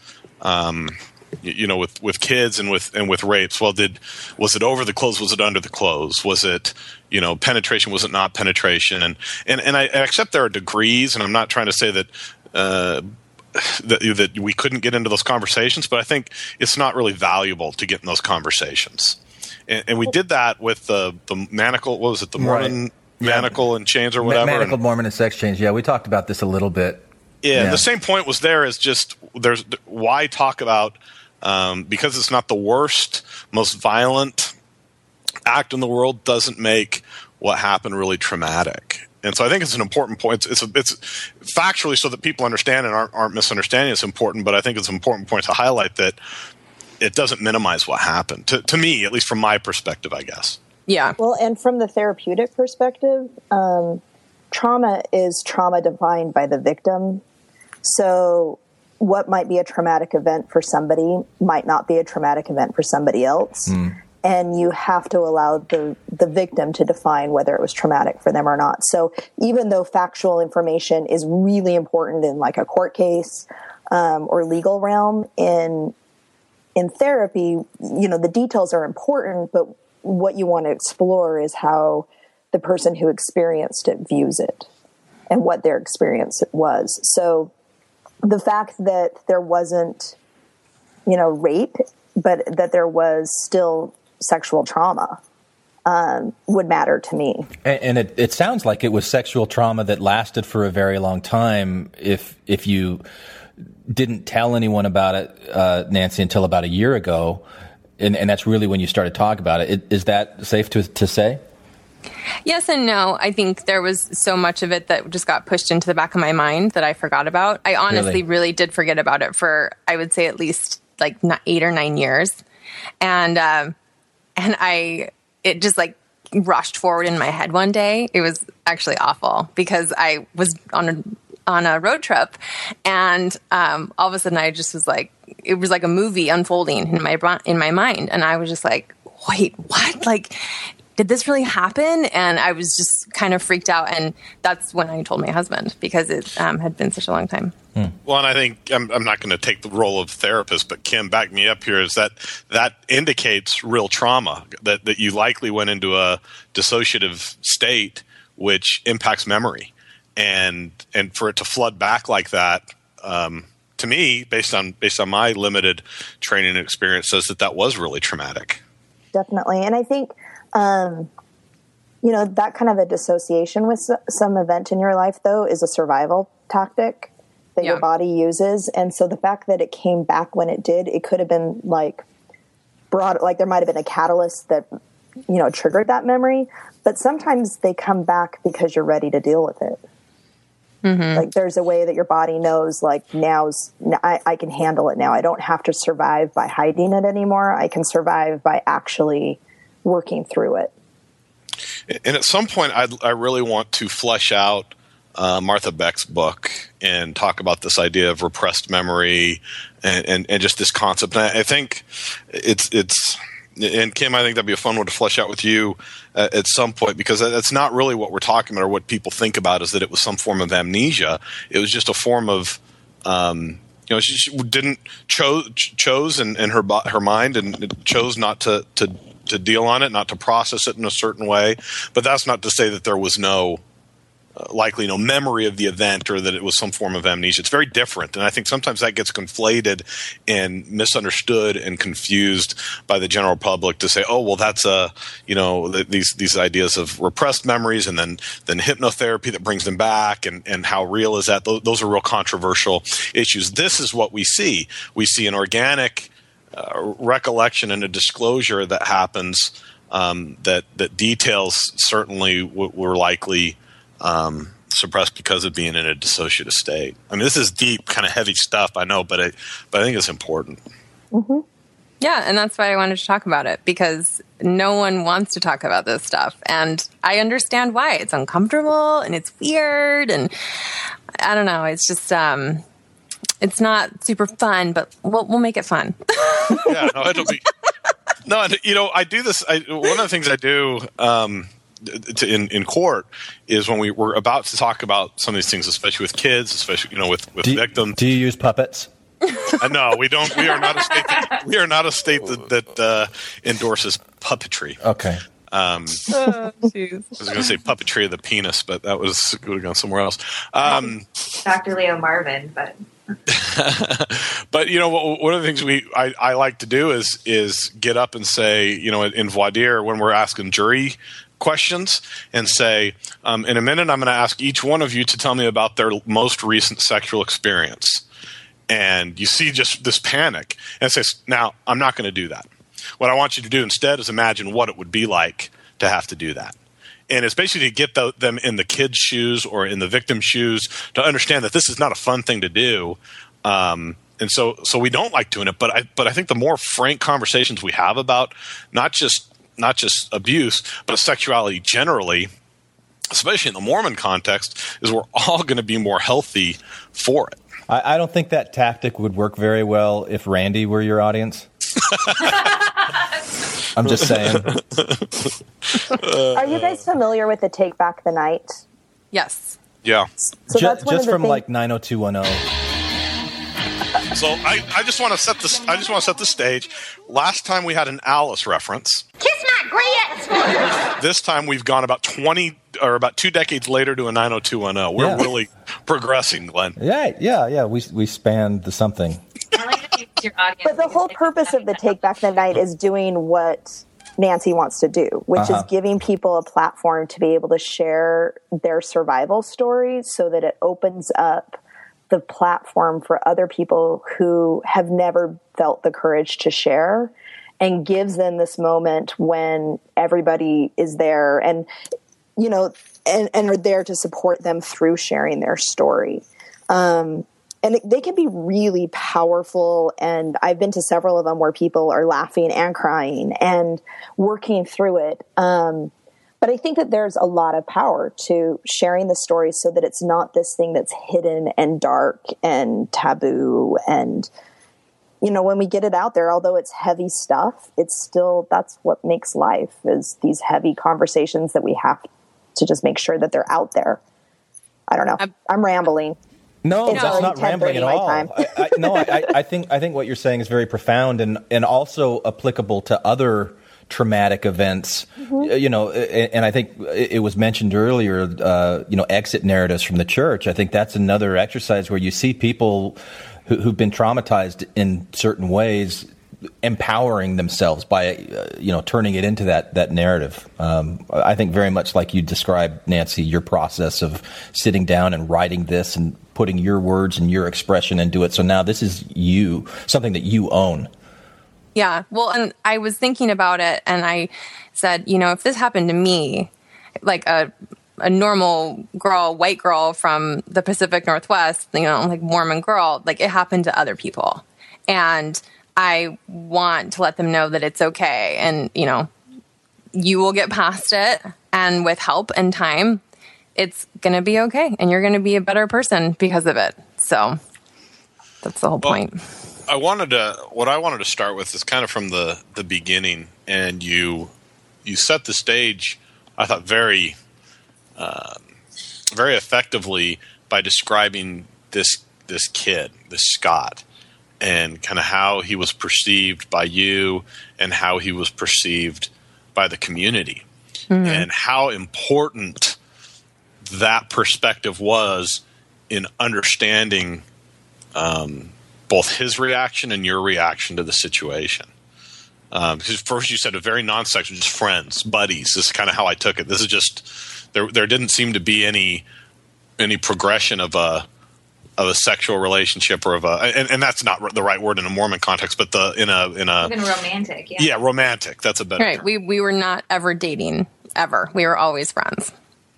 kids and with rapes. Well, was it over the clothes? Was it under the clothes? Was it, penetration? Was it not penetration? And I accept there are degrees, and I'm not trying to say that that we couldn't get into those conversations, but I think it's not really valuable to get in those conversations. And we did that with the manacle. What was it? The Mormon manacle and chains or whatever. Manacled Mormon and sex change. Yeah, we talked about this a little bit. Yeah, the same point was there. Is just why talk about. Because it's not the worst, most violent act in the world, doesn't make what happened really traumatic. And so I think it's an important point. It's factually so that people understand and aren't misunderstanding. It's important, but I think it's an important point to highlight that it doesn't minimize what happened. To me, at least from my perspective, I guess. Yeah. Well, and from the therapeutic perspective, trauma is trauma defined by the victim. So what might be a traumatic event for somebody might not be a traumatic event for somebody else. And you have to allow the victim to define whether it was traumatic for them or not. So even though factual information is really important in like a court case or legal realm, in therapy, the details are important, but what you want to explore is how the person who experienced it views it and what their experience was. So the fact that there wasn't, rape, but that there was still sexual trauma would matter to me. And it sounds like it was sexual trauma that lasted for a very long time. If you didn't tell anyone about it, Nancy, until about a year ago, and that's really when you started talking about it. Is that safe to say? Yes and no. I think there was so much of it that just got pushed into the back of my mind that I forgot about. I honestly really did forget about it for, I would say, at least like 8 or 9 years. And it just like rushed forward in my head one day. It was actually awful because I was on a road trip, and all of a sudden I just was like, it was like a movie unfolding in my mind, and I was just like, wait, what? Like, did this really happen? And I was just kind of freaked out, and that's when I told my husband because it had been such a long time. Well, and I think I'm not going to take the role of therapist, but Kim, back me up here, is that indicates real trauma, that you likely went into a dissociative state which impacts memory. And for it to flood back like that, to me, based on my limited training and experience, says that was really traumatic. Definitely. And I think, that kind of a dissociation with some event in your life, though, is a survival tactic that your body uses. And so the fact that it came back when it did, it could have been like there might have been a catalyst that, triggered that memory. But sometimes they come back because you're ready to deal with it. Mm-hmm. Like there's a way that your body knows, like I can handle it now. I don't have to survive by hiding it anymore. I can survive by actually working through it. And at some point, I really want to flesh out Martha Beck's book and talk about this idea of repressed memory and just this concept. And I think it's and Kim, I think that'd be a fun one to flesh out with you at some point, because that's not really what we're talking about, or what people think about is that it was some form of amnesia. It was just a form of, she didn't chose in her mind and chose not to deal on it, not to process it in a certain way. But that's not to say that there was likely no memory of the event, or that it was some form of amnesia. It's very different. And I think sometimes that gets conflated and misunderstood and confused by the general public to say, oh, well, that's these ideas of repressed memories and then hypnotherapy that brings them back, and how real is that? Those are real controversial issues. This is what we see. We see an organic recollection and a disclosure that happens that details certainly were likely suppressed because of being in a dissociative state. I mean, this is deep, kind of heavy stuff, I know, but I think it's important. Mm-hmm. Yeah, and that's why I wanted to talk about it, because no one wants to talk about this stuff. And I understand why. It's uncomfortable and it's weird, and I don't know. It's just it's not super fun, but we'll make it fun. Yeah, no, it'll be. No, I do this. One of the things I do in court is when we're about to talk about some of these things, especially with kids, especially with victims. Do you use puppets? No, we don't. We are not a state. We are not a state that endorses puppetry. Okay. I was going to say puppetry of the penis, but that would have gone somewhere else. Dr. Leo Marvin, but. But one of the things I like to do is get up and say, in voir dire, when we're asking jury questions, and say, in a minute I'm going to ask each one of you to tell me about their most recent sexual experience. And you see just this panic, and it says, now I'm not going to do that. What I want you to do instead is imagine what it would be like to have to do that. And it's basically to get them in the kids' shoes or in the victim's shoes to understand that this is not a fun thing to do. And so we don't like doing it. But I think the more frank conversations we have about not just abuse, but sexuality generally, especially in the Mormon context, is we're all going to be more healthy for it. I don't think that tactic would work very well if Randy were your audience. I'm just saying. Are you guys familiar with the Take Back the Night? Yes. Yeah. So that's one just of the from things- like 90210. So I just want to set this. I just want to set the stage. Last time we had an Alice reference. Kiss my grits! This time we've gone about 2 decades later to a 90210. We're really progressing, Glenn. Yeah. We spanned the something. But the whole purpose of the Take Back the Night is doing what Nancy wants to do, which is giving people a platform to be able to share their survival stories so that it opens up the platform for other people who have never felt the courage to share, and gives them this moment when everybody is there and, you know, and are there to support them through sharing their story. And they can be really powerful, and I've been to several of them where people are laughing and crying and working through it. But I think that there's a lot of power to sharing the story so that it's not this thing that's hidden and dark and taboo. And, you know, when we get it out there, although it's heavy stuff, it's still, that's what makes life, is these heavy conversations that we have to just make sure that they're out there. I don't know. I'm rambling. No, that's not rambling at all. I think what you're saying is very profound and also applicable to other traumatic events. You know, and I think it was mentioned earlier, you know, exit narratives from the church. I think that's another exercise where you see people who've been traumatized in certain ways empowering themselves by, you know, turning it into that narrative. I think very much like you described, Nancy, your process of sitting down and writing this and putting your words and your expression into it. So now this is you, something that you own. Yeah. Well, and I was thinking about it and I said, you know, if this happened to me, like a normal girl, white girl from the Pacific Northwest, you know, like Mormon girl, like it happened to other people. And I want to let them know that it's okay. And, you know, you will get past it. And with help and time, it's going to be okay. And you're going to be a better person because of it. So that's the whole point. What I wanted to start with is kind of from the beginning. And you set the stage, I thought, very effectively by describing this kid, this Scott, and kind of how he was perceived by you and how he was perceived by the community, and how important that perspective was in understanding both his reaction and your reaction to the situation. Because first you said a very non-sexual, just friends, buddies. This is kind of how I took it. This is just there didn't seem to be any progression of a sexual relationship or of and that's not the right word in a Mormon context, but in a even romantic. Yeah, romantic. That's a better right. term. We were not ever dating ever. We were always friends.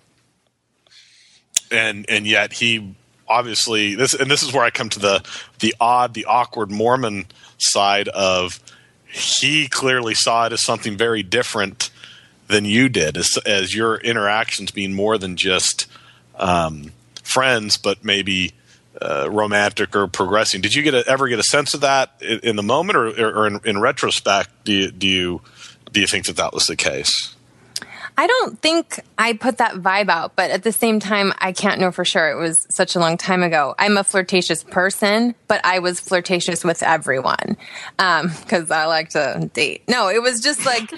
And yet he obviously this is where I come to the awkward Mormon side of he clearly saw it as something very different than you did, as your interactions being more than just friends, but maybe romantic or progressing. Did you ever get a sense of that in the moment, or in retrospect? Do you think that was the case? I don't think I put that vibe out, but at the same time, I can't know for sure. It was such a long time ago. I'm a flirtatious person, but I was flirtatious with everyone because I like to date. No, it was just like,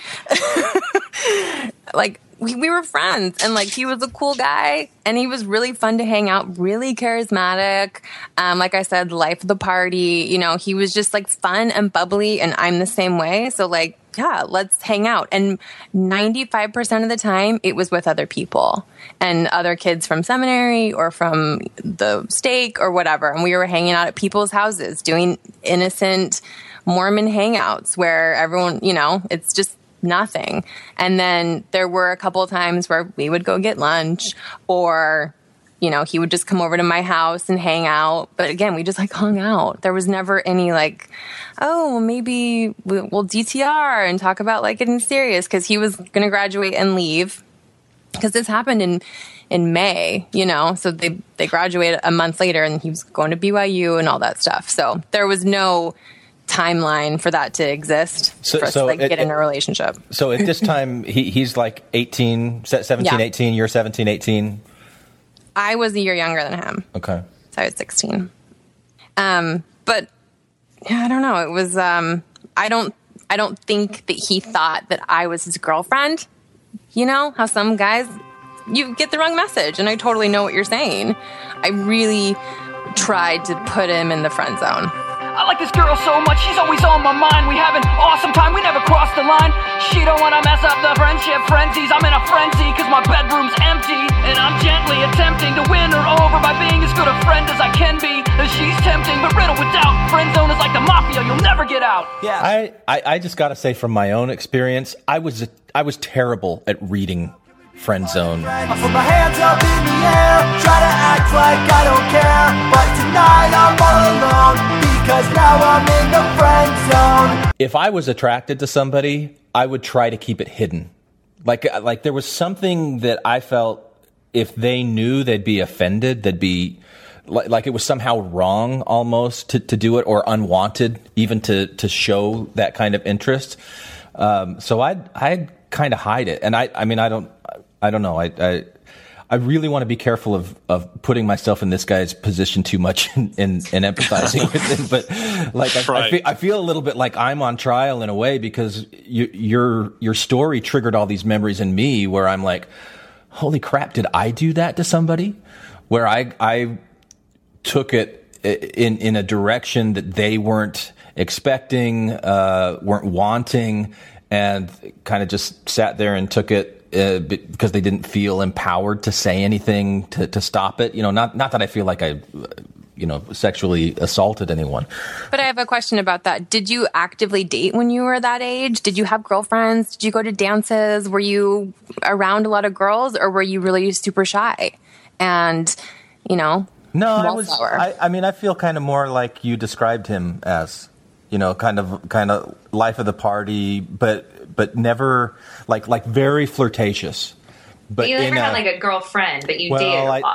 like we were friends, and like he was a cool guy, and he was really fun to hang out, really charismatic. Like I said, life of the party. You know, he was just like fun and bubbly, and I'm the same way. So like, yeah, let's hang out. And 95% of the time, it was with other people and other kids from seminary or from the stake or whatever. And we were hanging out at people's houses, doing innocent Mormon hangouts where everyone, you know, it's just nothing. And then there were a couple of times where we would go get lunch, or, you know, he would just come over to my house and hang out. But again, we just like hung out. There was never any like, oh, maybe we'll DTR and talk about like getting serious, because he was going to graduate and leave. Because this happened in May, you know, so they graduated a month later, and he was going to BYU and all that stuff. So there was no timeline for that to exist for us to like get in a relationship. So at this time, he's like 17, 18, you're 17, 18? I was a year younger than him. Okay. So I was 16. But yeah, I don't know. It was, I don't think that he thought that I was his girlfriend. You know how some guys, you get the wrong message, and I totally know what you're saying. I really tried to put him in the friend zone. I like this girl so much, she's always on my mind. We have an awesome time, we never cross the line. She don't wanna mess up the friendship frenzies. I'm in a frenzy, cause my bedroom's empty. And I'm gently attempting to win her over by being as good a friend as I can be. She's tempting, but riddled with doubt. Friend zone is like the mafia, you'll never get out. Yeah. I just gotta say, from my own experience, I was terrible at reading friend zone. I put my hands up in the air, try to act like I don't care, but tonight I'm all alone, because now I'm in the friend zone. If I was attracted to somebody, I would try to keep it hidden. Like there was something that I felt if they knew, they'd be offended, they'd be like it was somehow wrong almost to do it, or unwanted even to show that kind of interest. So I'd kind of hide it. And I mean, I don't know. I really want to be careful of putting myself in this guy's position too much and empathizing with him. But like, I feel a little bit like I'm on trial in a way, because your story triggered all these memories in me where I'm like, holy crap, did I do that to somebody? Where I took it in a direction that they weren't expecting, weren't wanting, and kind of just sat there and took it because they didn't feel empowered to say anything to stop it. You know, not that I feel like I, sexually assaulted anyone. But I have a question about that. Did you actively date when you were that age? Did you have girlfriends? Did you go to dances? Were you around a lot of girls, or were you really super shy? And, no, I mean, I feel kind of more like you described him as, kind of life of the party, but never like very flirtatious. But you never had like a girlfriend, but you dated a lot.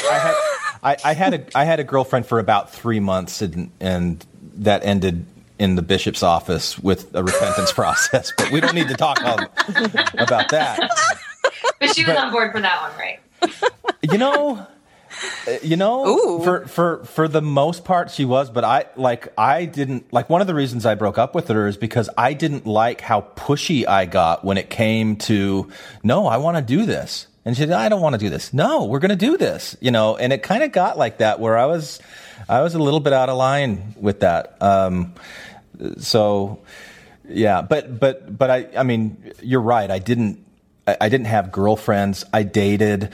I had a girlfriend for about 3 months, and that ended in the bishop's office with a repentance process. But we don't need to talk about that. But she was on board for that one, right? For the most part she was, but I didn't like. One of the reasons I broke up with her is because I didn't like how pushy I got when it came to, no, I want to do this. And she said, I don't want to do this. No, we're going to do this, and it kind of got like that where I was a little bit out of line with that. So yeah, but I mean, you're right. I didn't have girlfriends. I dated,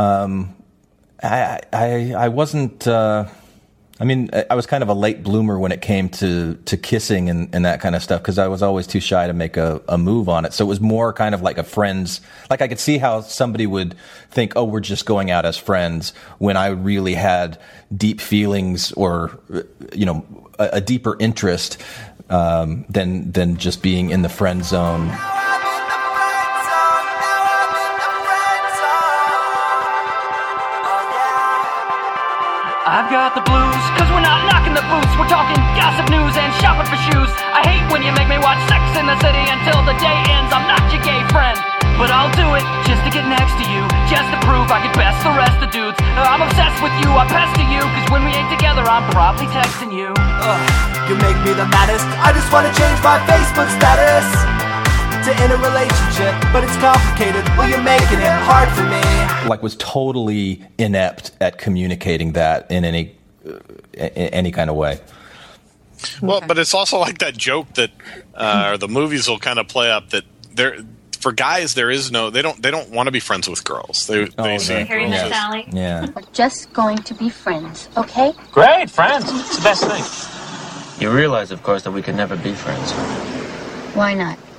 I wasn't, I was kind of a late bloomer when it came to kissing and that kind of stuff, because I was always too shy to make a move on it. So it was more kind of like a friend's, like I could see how somebody would think, oh, we're just going out as friends, when I really had deep feelings or, a deeper interest, than just being in the friend zone. I've got the blues, cause we're not knocking the boots. We're talking gossip news and shopping for shoes. I hate when you make me watch Sex in the City until the day ends. I'm not your gay friend, but I'll do it just to get next to you, just to prove I can best the rest of dudes. I'm obsessed with you, I pester you, cause when we ain't together I'm probably texting you. You make me the maddest. I just wanna change my Facebook status to in a relationship, but it's complicated. Well, you're making it hard for me. Like, was totally inept at communicating that in any kind of way. Well, but it's also like that joke that, or the movies will kind of play up that for guys there is no, they don't want to be friends with girls. They say, Harry and Sally. Yeah. We're just going to be friends, okay? Great, friends. It's the best thing. You realize, of course, that we could never be friends. Why not?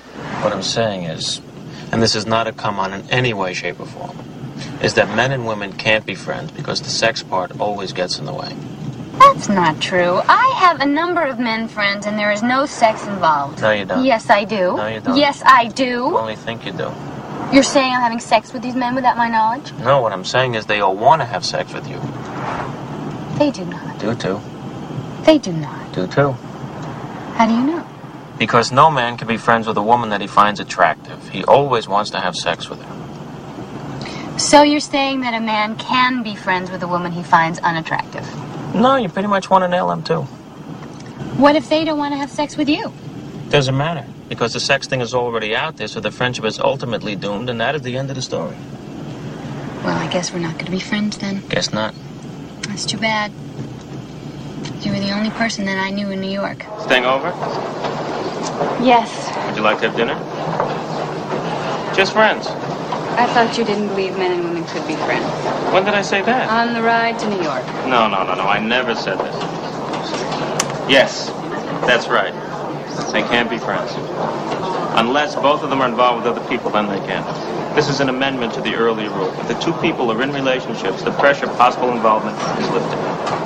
What I'm saying is, and this is not a come on in any way, shape, or form, is that men and women can't be friends because the sex part always gets in the way. That's not true. I have a number of men friends and there is no sex involved. No, you don't. Yes, I do. No, you don't. Yes, I do. You only think you do. You're saying I'm having sex with these men without my knowledge? No, what I'm saying is they all want to have sex with you. They do not. Do too. They do not. Do too. How do you know? Because no man can be friends with a woman that he finds attractive. He always wants to have sex with her. So you're saying that a man can be friends with a woman he finds unattractive? No, you pretty much want to nail them too. What if they don't want to have sex with you? Doesn't matter, because the sex thing is already out there, so the friendship is ultimately doomed, and that is the end of the story. Well, I guess we're not going to be friends then. Guess not. That's too bad. You were the only person that I knew in New York. Staying over? Yes. Would you like to have dinner? Just friends. I thought you didn't believe men and women could be friends. When did I say that? On the ride to New York. No, I never said this. Yes, that's right. They can't be friends. Unless both of them are involved with other people, then they can. This is an amendment to the earlier rule. If the two people are in relationships, the pressure of possible involvement is lifted.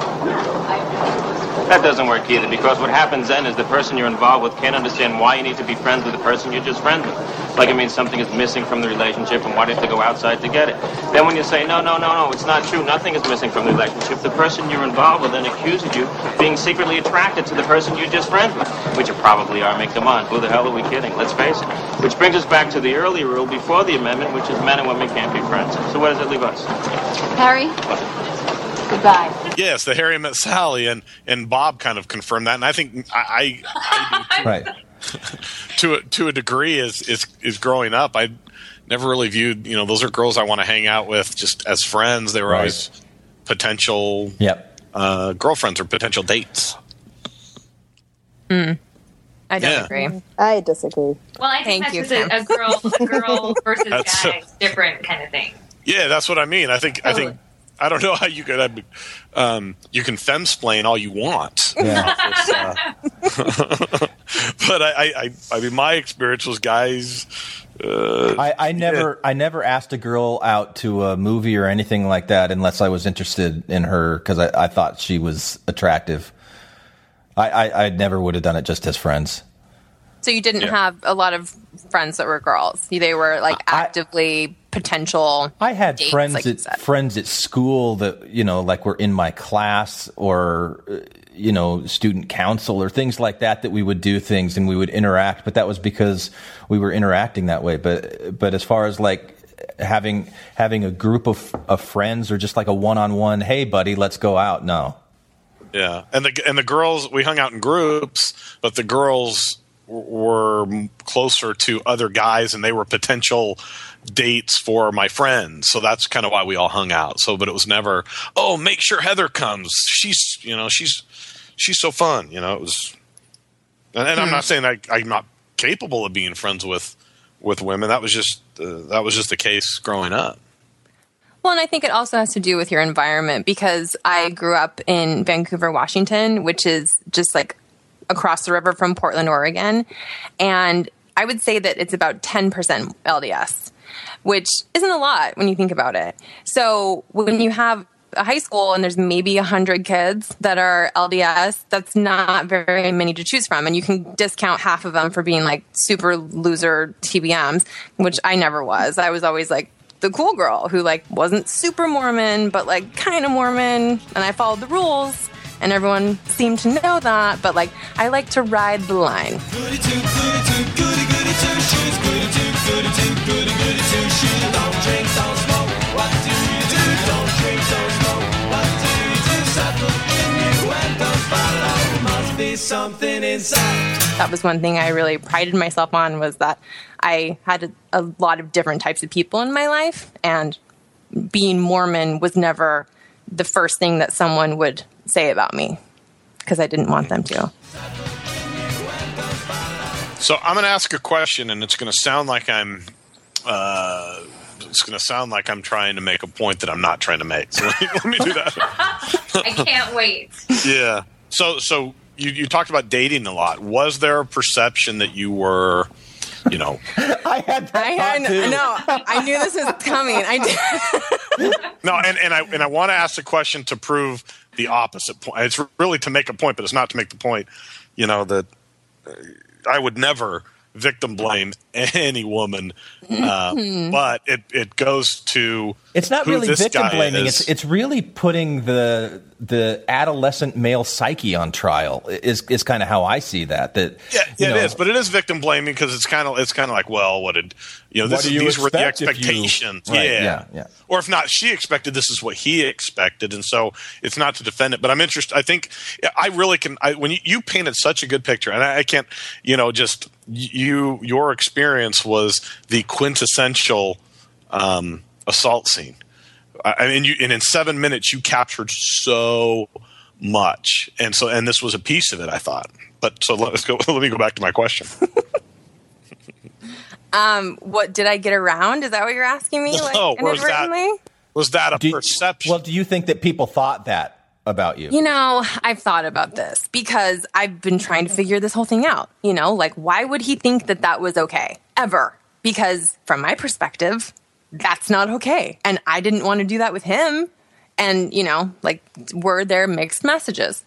That doesn't work either, because what happens then is the person you're involved with can't understand why you need to be friends with the person you're just friends with. Like it means something is missing from the relationship and why do you have to go outside to get it? Then when you say, no, it's not true, nothing is missing from the relationship, the person you're involved with then accuses you of being secretly attracted to the person you're just friends with, which you probably are. I mean, come on, who the hell are we kidding? Let's face it. Which brings us back to the earlier rule before the amendment, which is men and women can't be friends. So where does it leave us? Harry? Goodbye. Yes, the Harry Met Sally, and Bob kind of confirmed that, and I think I do too. Right. To a degree, is growing up, I never really viewed those are girls I want to hang out with just as friends. They were always potential girlfriends or potential dates. I don't agree. I disagree. Well, I think that's just a girl versus guys different kind of thing. Yeah, that's what I mean. I think I don't know how you could. You can femsplain all you want. Yeah. But I mean, my experience was guys. I never asked a girl out to a movie or anything like that unless I was interested in her because I thought she was attractive. I never would have done it just as friends. So you didn't have a lot of friends that were girls. They were like actively potential. I had dates, friends like friends at school that like were in my class or student council or things like that we would do things and we would interact. But that was because we were interacting that way. But as far as like having a group of friends or just like a one-on-one, hey buddy, let's go out. No. Yeah, and the girls, we hung out in groups, but the girls were closer to other guys and they were potential dates for my friends. So that's kind of why we all hung out. But it was never, make sure Heather comes. She's so fun. It was, and I'm not saying I'm not capable of being friends with women. That was just the case growing up. Well, and I think it also has to do with your environment because I grew up in Vancouver, Washington, which is just like across the river from Portland, Oregon. And I would say that it's about 10% LDS, which isn't a lot when you think about it. So when you have a high school and there's maybe 100 kids that are LDS, that's not very many to choose from. And you can discount half of them for being like super loser TBMs, which I never was. I was always like the cool girl who like wasn't super Mormon, but like kind of Mormon. And I followed the rules. And everyone seemed to know that, but like I like to ride the line. That was one thing I really prided myself on was that I had a lot of different types of people in my life, and being Mormon was never the first thing that someone would say about me because I didn't want them to. So I'm going to ask a question, and it's going to sound like I'm trying to make a point that I'm not trying to make. So let me do that. I can't wait. Yeah. So you talked about dating a lot. Was there a perception that you were you know. I had that thought too. No, I knew this was coming. I did. No, and I want to ask the question to prove the opposite point. It's really to make a point, but it's not to make the point, you know, that I would never victim blame any woman, but it goes to it's not who really this victim guy blaming. is. It's really putting the adolescent male psyche on trial. Is kind of how I see that. That it is, but it is victim blaming because it's kind of like, well, what did you know? These were the expectations, yeah. Or if not, she expected this is what he expected, and so it's not to defend it. But I'm interested. I think I really can. When you painted such a good picture, and I can't, you know, just your experience was the quintessential assault scene. I mean, and in 7 minutes you captured so much, and this was a piece of it, I thought. But so let me go back to my question. What did I get around? Is that what you're asking me? Like, no, inadvertently? Was that a perception? Well, do you think that people thought that about you? You know, I've thought about this because I've been trying to figure this whole thing out. You know, like, why would he think that was okay ever? Because from my perspective, that's not okay. And I didn't want to do that with him. And, you know, like, were there mixed messages?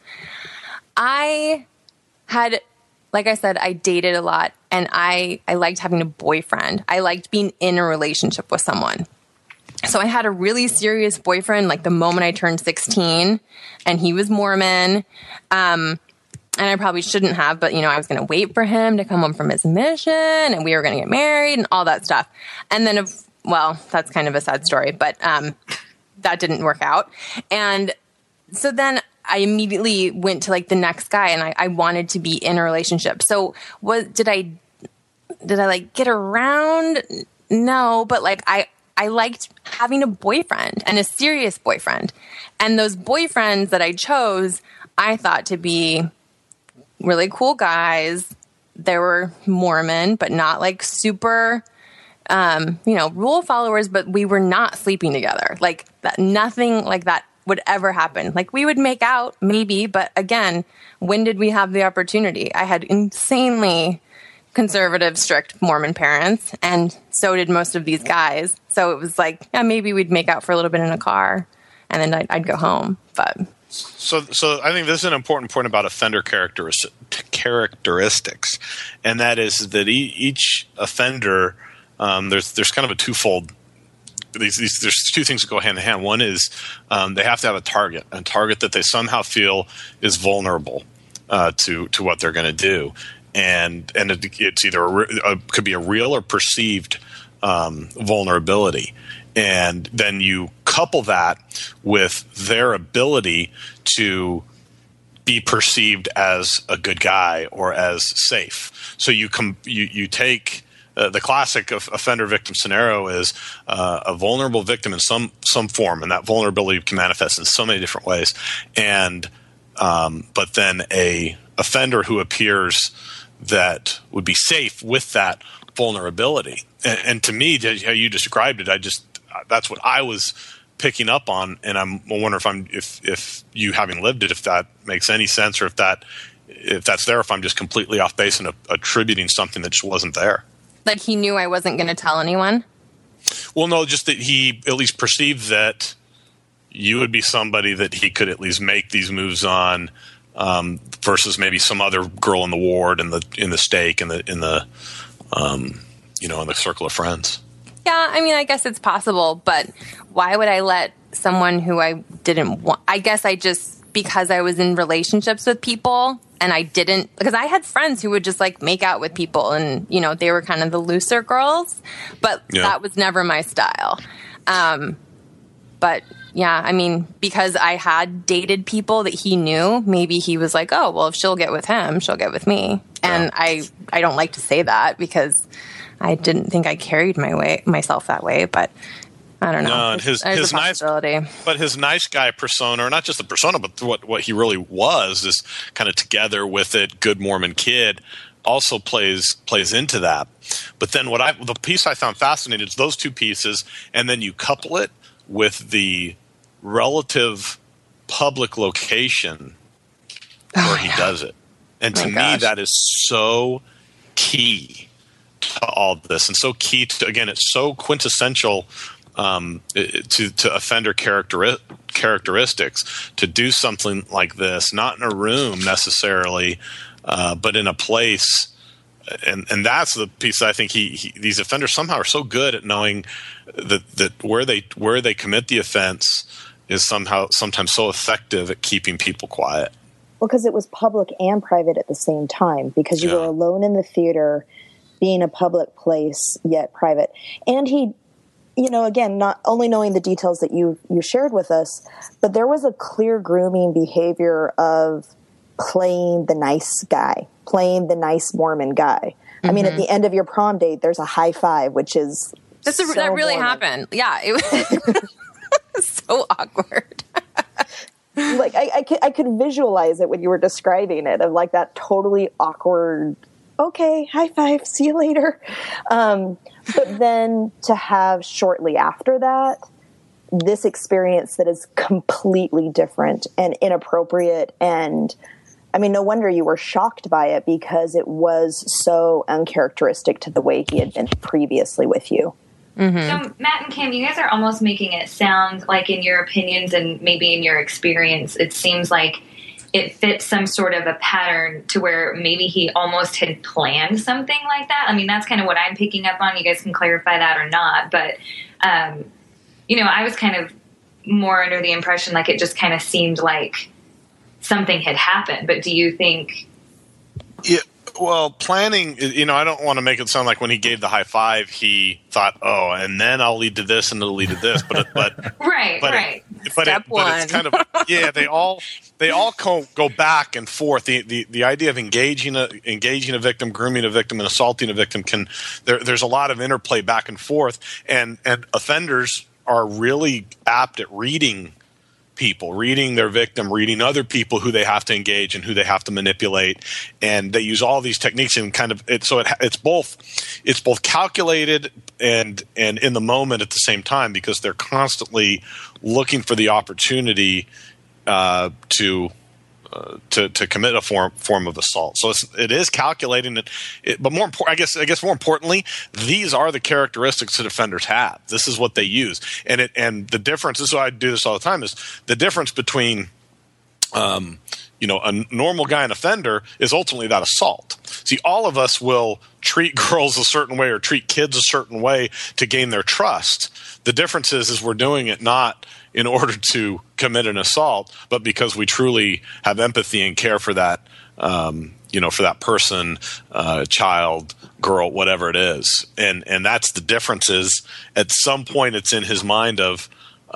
I had, like I said, I dated a lot and I liked having a boyfriend. I liked being in a relationship with someone. So I had a really serious boyfriend like the moment I turned 16, and he was Mormon. And I probably shouldn't have, but, you know, I was going to wait for him to come home from his mission, and we were going to get married and all that stuff. And then, well, that's kind of a sad story, but that didn't work out. And so then I immediately went to like the next guy, and I wanted to be in a relationship. So did I like get around? No, but like I liked having a boyfriend and a serious boyfriend. And those boyfriends that I chose, I thought to be really cool guys. They were Mormon, but not like super, rule followers, but we were not sleeping together. Like that, nothing like that would ever happen. Like we would make out maybe, but again, when did we have the opportunity? I had insanely conservative, strict Mormon parents, and so did most of these guys. So it was like, yeah, maybe we'd make out for a little bit in a car, and then I'd go home. But so I think this is an important point about offender characteristics, and that is that each offender, there's kind of a twofold. There's two things that go hand in hand. One is they have to have a target that they somehow feel is vulnerable to what they're going to do. And it's either could be a real or perceived vulnerability, and then you couple that with their ability to be perceived as a good guy or as safe. So you take the classic offender victim scenario is a vulnerable victim in some form, and that vulnerability can manifest in so many different ways. And but then a offender who appears that would be safe with that vulnerability. And to me, how you described it, that's what I was picking up on. And I wonder if you having lived it, if that makes any sense, or if that's there, if I'm just completely off base and attributing something that just wasn't there. Like he knew I wasn't going to tell anyone? Well, no, just that he at least perceived that you would be somebody that he could at least make these moves on, versus maybe some other girl in the ward, in the stake, in the circle of friends. Yeah, I mean, I guess it's possible, but why would I let someone who I didn't want? I guess because I was in relationships with people, and I didn't, because I had friends who would just like make out with people, and they were kind of the looser girls, but that was never my style. But yeah, I mean, because I had dated people that he knew, maybe he was like, oh, well, if she'll get with him, she'll get with me. And I don't like to say that because I didn't think I carried myself that way, but I don't know. No, and his nice guy persona, or not just the persona, but what he really was, this kind of together with it, good Mormon kid, also plays into that. But then the piece I found fascinating is those two pieces, and then you couple it with the relative public location where he does it. And to me, that is so key to all this and so key to, again, it's so quintessential to offender characteristics to do something like this, not in a room necessarily, but in a place. And that's the piece that I think these offenders somehow are so good at knowing that where they commit the offense is sometimes so effective at keeping people quiet. Well, because it was public and private at the same time, because you were alone in the theater, being a public place yet private. And he, again, not only knowing the details that you shared with us, but there was a clear grooming behavior of playing the nice guy, playing the nice Mormon guy. I mean, at the end of your prom date, there's a high five, which is that really Mormon. happened. Yeah, it was so awkward. Like I could visualize it when you were describing it, of like that totally awkward. Okay, high five, see you later. But then to have shortly after that, this experience that is completely different and inappropriate. And I mean, no wonder you were shocked by it, because it was so uncharacteristic to the way he had been previously with you. Mm-hmm. So Matt and Kim, you guys are almost making it sound like, in your opinions and maybe in your experience, it seems like it fits some sort of a pattern to where maybe he almost had planned something like that. I mean, that's kind of what I'm picking up on. You guys can clarify that or not. But, I was kind of more under the impression like it just kind of seemed like something had happened. But do you think... Yeah, well, planning, I don't want to make it sound like when he gave the high five, he thought, oh, and then I'll lead to this and it'll lead to this. But right. But it's kind of, they all go back and forth. The idea of engaging a victim, grooming a victim, and assaulting a victim there's a lot of interplay back and forth, and offenders are really apt at reading people, reading their victim, reading other people who they have to engage and who they have to manipulate, and they use all these techniques and it's both calculated and in the moment at the same time, because they're constantly looking for the opportunity to commit a form of assault. So it is calculating it, but more important, I guess more importantly, these are the characteristics that offenders have. This is what they use, and the difference. This is why I do this all the time. Is the difference between a normal guy and offender is ultimately that assault. See, all of us will treat girls a certain way or treat kids a certain way to gain their trust. The difference is we're doing it not in order to commit an assault, but because we truly have empathy and care for that, for that person, child, girl, whatever it is. And that's the difference. Is at some point it's in his mind of,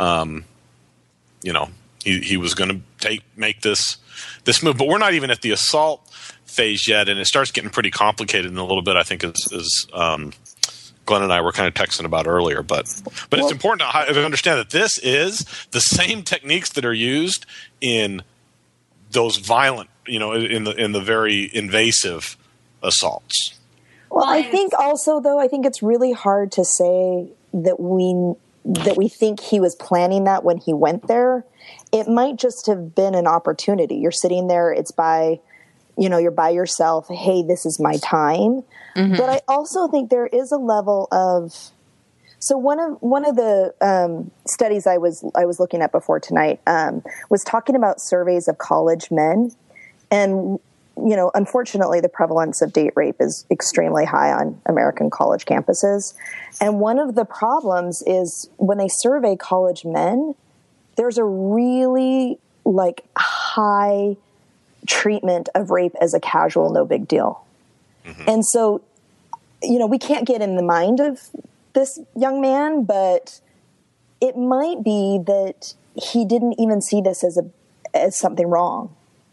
he was going to make this move, but we're not even at the assault phase yet, and it starts getting pretty complicated in a little bit. I think is Glenn and I were kind of texting about earlier, but it's important to understand that this is the same techniques that are used in those violent, in the very invasive assaults. Well, I think also, though, I think it's really hard to say that we think he was planning that when he went there. It might just have been an opportunity. You're sitting there, you're by yourself. Hey, this is my time. Mm-hmm. But I also think there is a level of, so one of the studies I was looking at before tonight was talking about surveys of college men, and unfortunately, the prevalence of date rape is extremely high on American college campuses. And one of the problems is when they survey college men, there's a really high treatment of rape as a casual, no big deal. Mm-hmm. And so, we can't get in the mind of this young man, but it might be that he didn't even see this as something wrong.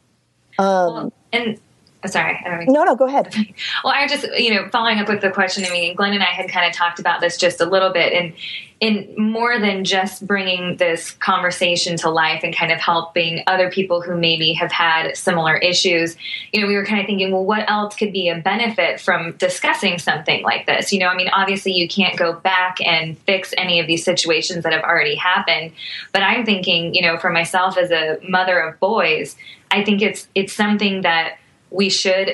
Sorry, I don't mean No, go ahead. Well, I just, following up with the question, Glenn and I had kind of talked about this just a little bit, and in more than just bringing this conversation to life and kind of helping other people who maybe have had similar issues, we were kind of thinking, well, what else could be a benefit from discussing something like this? Obviously you can't go back and fix any of these situations that have already happened, but I'm thinking, for myself as a mother of boys, I think it's something that we should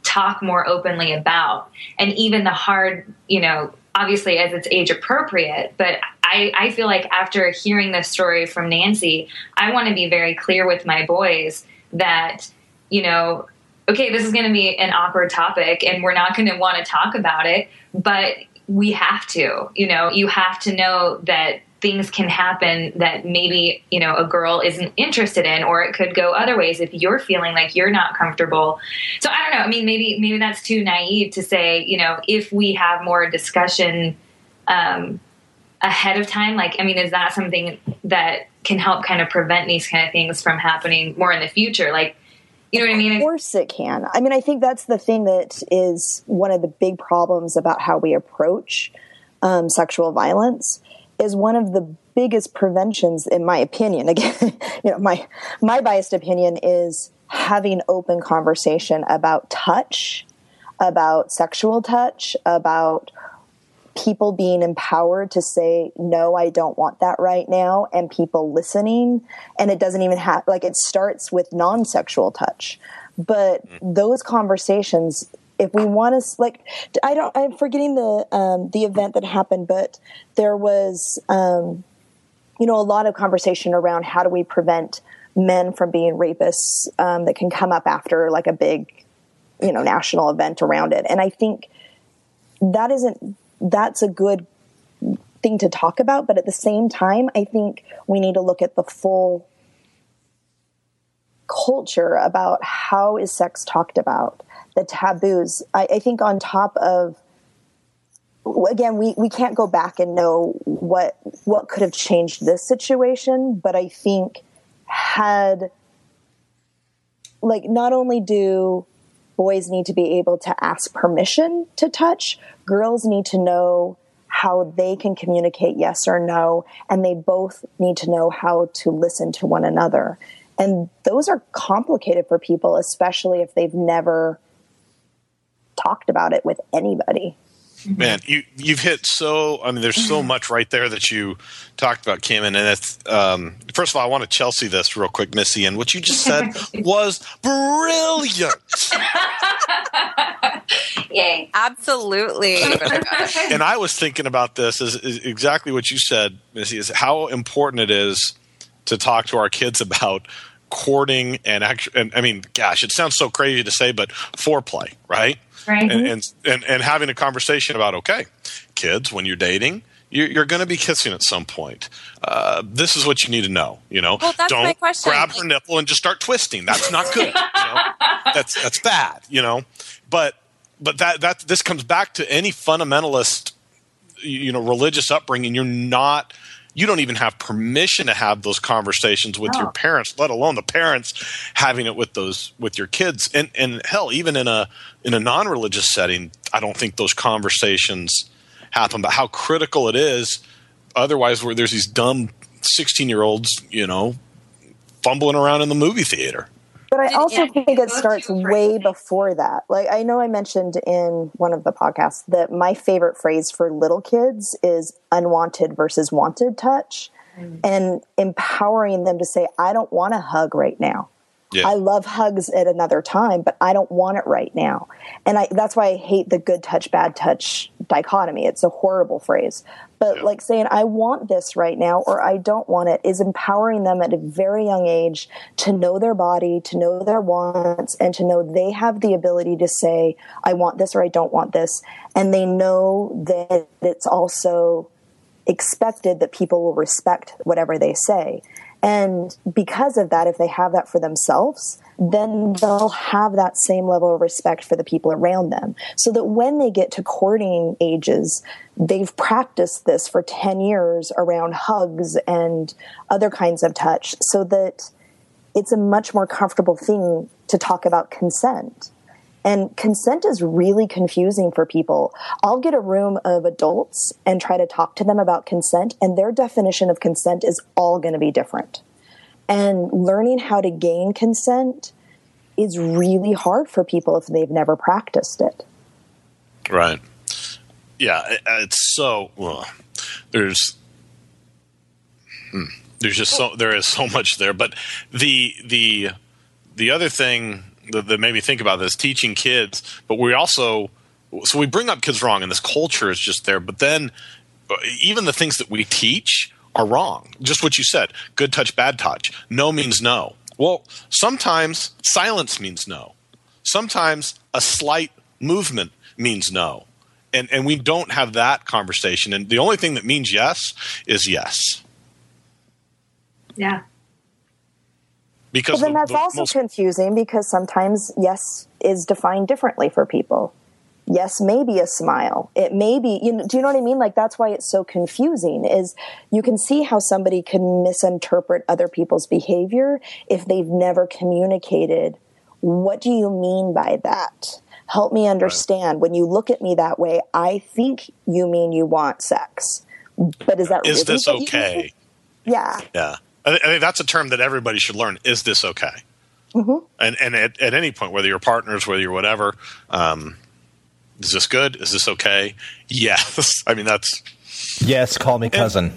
talk more openly about. And even the hard, obviously as it's age appropriate, but I feel like after hearing this story from Nancy, I want to be very clear with my boys that, okay, this is going to be an awkward topic and we're not going to want to talk about it, but we have to, you have to know that things can happen that maybe, a girl isn't interested in, or it could go other ways if you're feeling like you're not comfortable. So I don't know. I mean, maybe that's too naive to say, if we have more discussion, ahead of time, is that something that can help kind of prevent these kind of things from happening more in the future? Like, you know what I mean? Of course it can. I mean, I think that's the thing that is one of the big problems about how we approach sexual violence is one of the biggest preventions, in my opinion. Again, my biased opinion is having open conversation about touch, about sexual touch, about people being empowered to say, no, I don't want that right now, and people listening. And it doesn't even have, it starts with non-sexual touch. But those conversations, if we want to, I'm forgetting the event that happened, but there was, a lot of conversation around how do we prevent men from being rapists that can come up after a big, national event around it. And I think that's a good thing to talk about. But at the same time, I think we need to look at the full culture about how is sex talked about, the taboos. I think on top of, again, we can't go back and know what could have changed this situation, but I think not only do boys need to be able to ask permission to touch, girls need to know how they can communicate yes or no, and they both need to know how to listen to one another. And those are complicated for people, especially if they've never talked about it with anybody. Man, you've hit there's so much right there that you talked about, Kim. And it's, first of all, I want to Chelsea this real quick, Missy. And what you just said was brilliant. Yay. Absolutely. And I was thinking about this is exactly what you said, Missy, is how important it is to talk to our kids about courting and I mean, gosh, it sounds so crazy to say, but foreplay, right? Right. And having a conversation about, okay, kids, when you're dating, you're going to be kissing at some point. This is what you need to know. Well, that's my don't question. grab her nipple and just start twisting. That's not good. That's bad. But that this comes back to any fundamentalist, religious upbringing. You don't even have permission to have those conversations with your parents, let alone the parents having it with your kids. And hell, even in a non-religious setting, I don't think those conversations happen. But how critical it is, otherwise, where there's these dumb 16-year-olds, fumbling around in the movie theater. But I also think it starts way before that. I know I mentioned in one of the podcasts that my favorite phrase for little kids is unwanted versus wanted touch, and empowering them to say, I don't want a hug right now. Yeah. I love hugs at another time, but I don't want it right now. And that's why I hate the good touch, bad touch dichotomy. It's a horrible phrase. But saying, I want this right now, or I don't want it, is empowering them at a very young age to know their body, to know their wants, and to know they have the ability to say, I want this or I don't want this. And they know that it's also expected that people will respect whatever they say. And because of that, if they have that for themselves, then they'll have that same level of respect for the people around them. So that when they get to courting ages, they've practiced this for 10 years around hugs and other kinds of touch, so that it's a much more comfortable thing to talk about consent. And consent is really confusing for people. I'll get a room of adults and try to talk to them about consent, and their definition of consent is all going to be different. And learning how to gain consent is really hard for people if they've never practiced it. Right. Yeah, it's so there is so much there. But the other thing that made me think about this, teaching kids, but we bring up kids wrong, and this culture is just there. But then even the things that we teach are wrong. Just what you said, good touch, bad touch. No means no. Well, sometimes silence means no. Sometimes a slight movement means no. And we don't have that conversation. And the only thing that means yes is yes. Yeah. Because then that's also confusing, because sometimes yes is defined differently for people. Yes may be a smile. It may be, do you know what I mean? Like, that's why it's so confusing, is you can see how somebody can misinterpret other people's behavior if they've never communicated. What do you mean by that? Help me understand. Right. When you look at me that way, I think you mean you want sex. But is this okay? Yeah. Yeah. I think that's a term that everybody should learn. Is this okay? Mm-hmm. And at any point, whether you're partners, whether you're whatever, is this good? Is this okay? Yes. I mean, that's... Yes, call me cousin.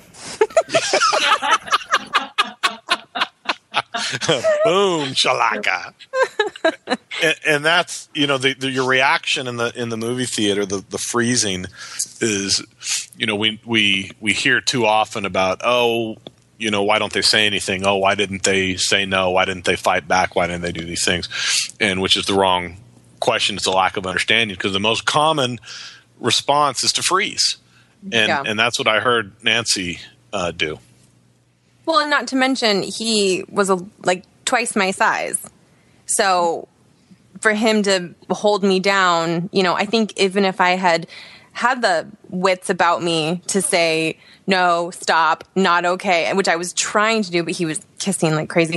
Boom, shalaka. And that's, your reaction in the movie theater, the freezing is, we hear too often about, why don't they say anything? Oh, why didn't they say no? Why didn't they fight back? Why didn't they do these things? And which is the wrong question. It's a lack of understanding, because the most common response is to freeze. And that's what I heard Nancy do. Well, and not to mention, he was twice my size. So for him to hold me down, I think even if I had the wits about me to say, no, stop, not okay, which I was trying to do, but he was kissing like crazy.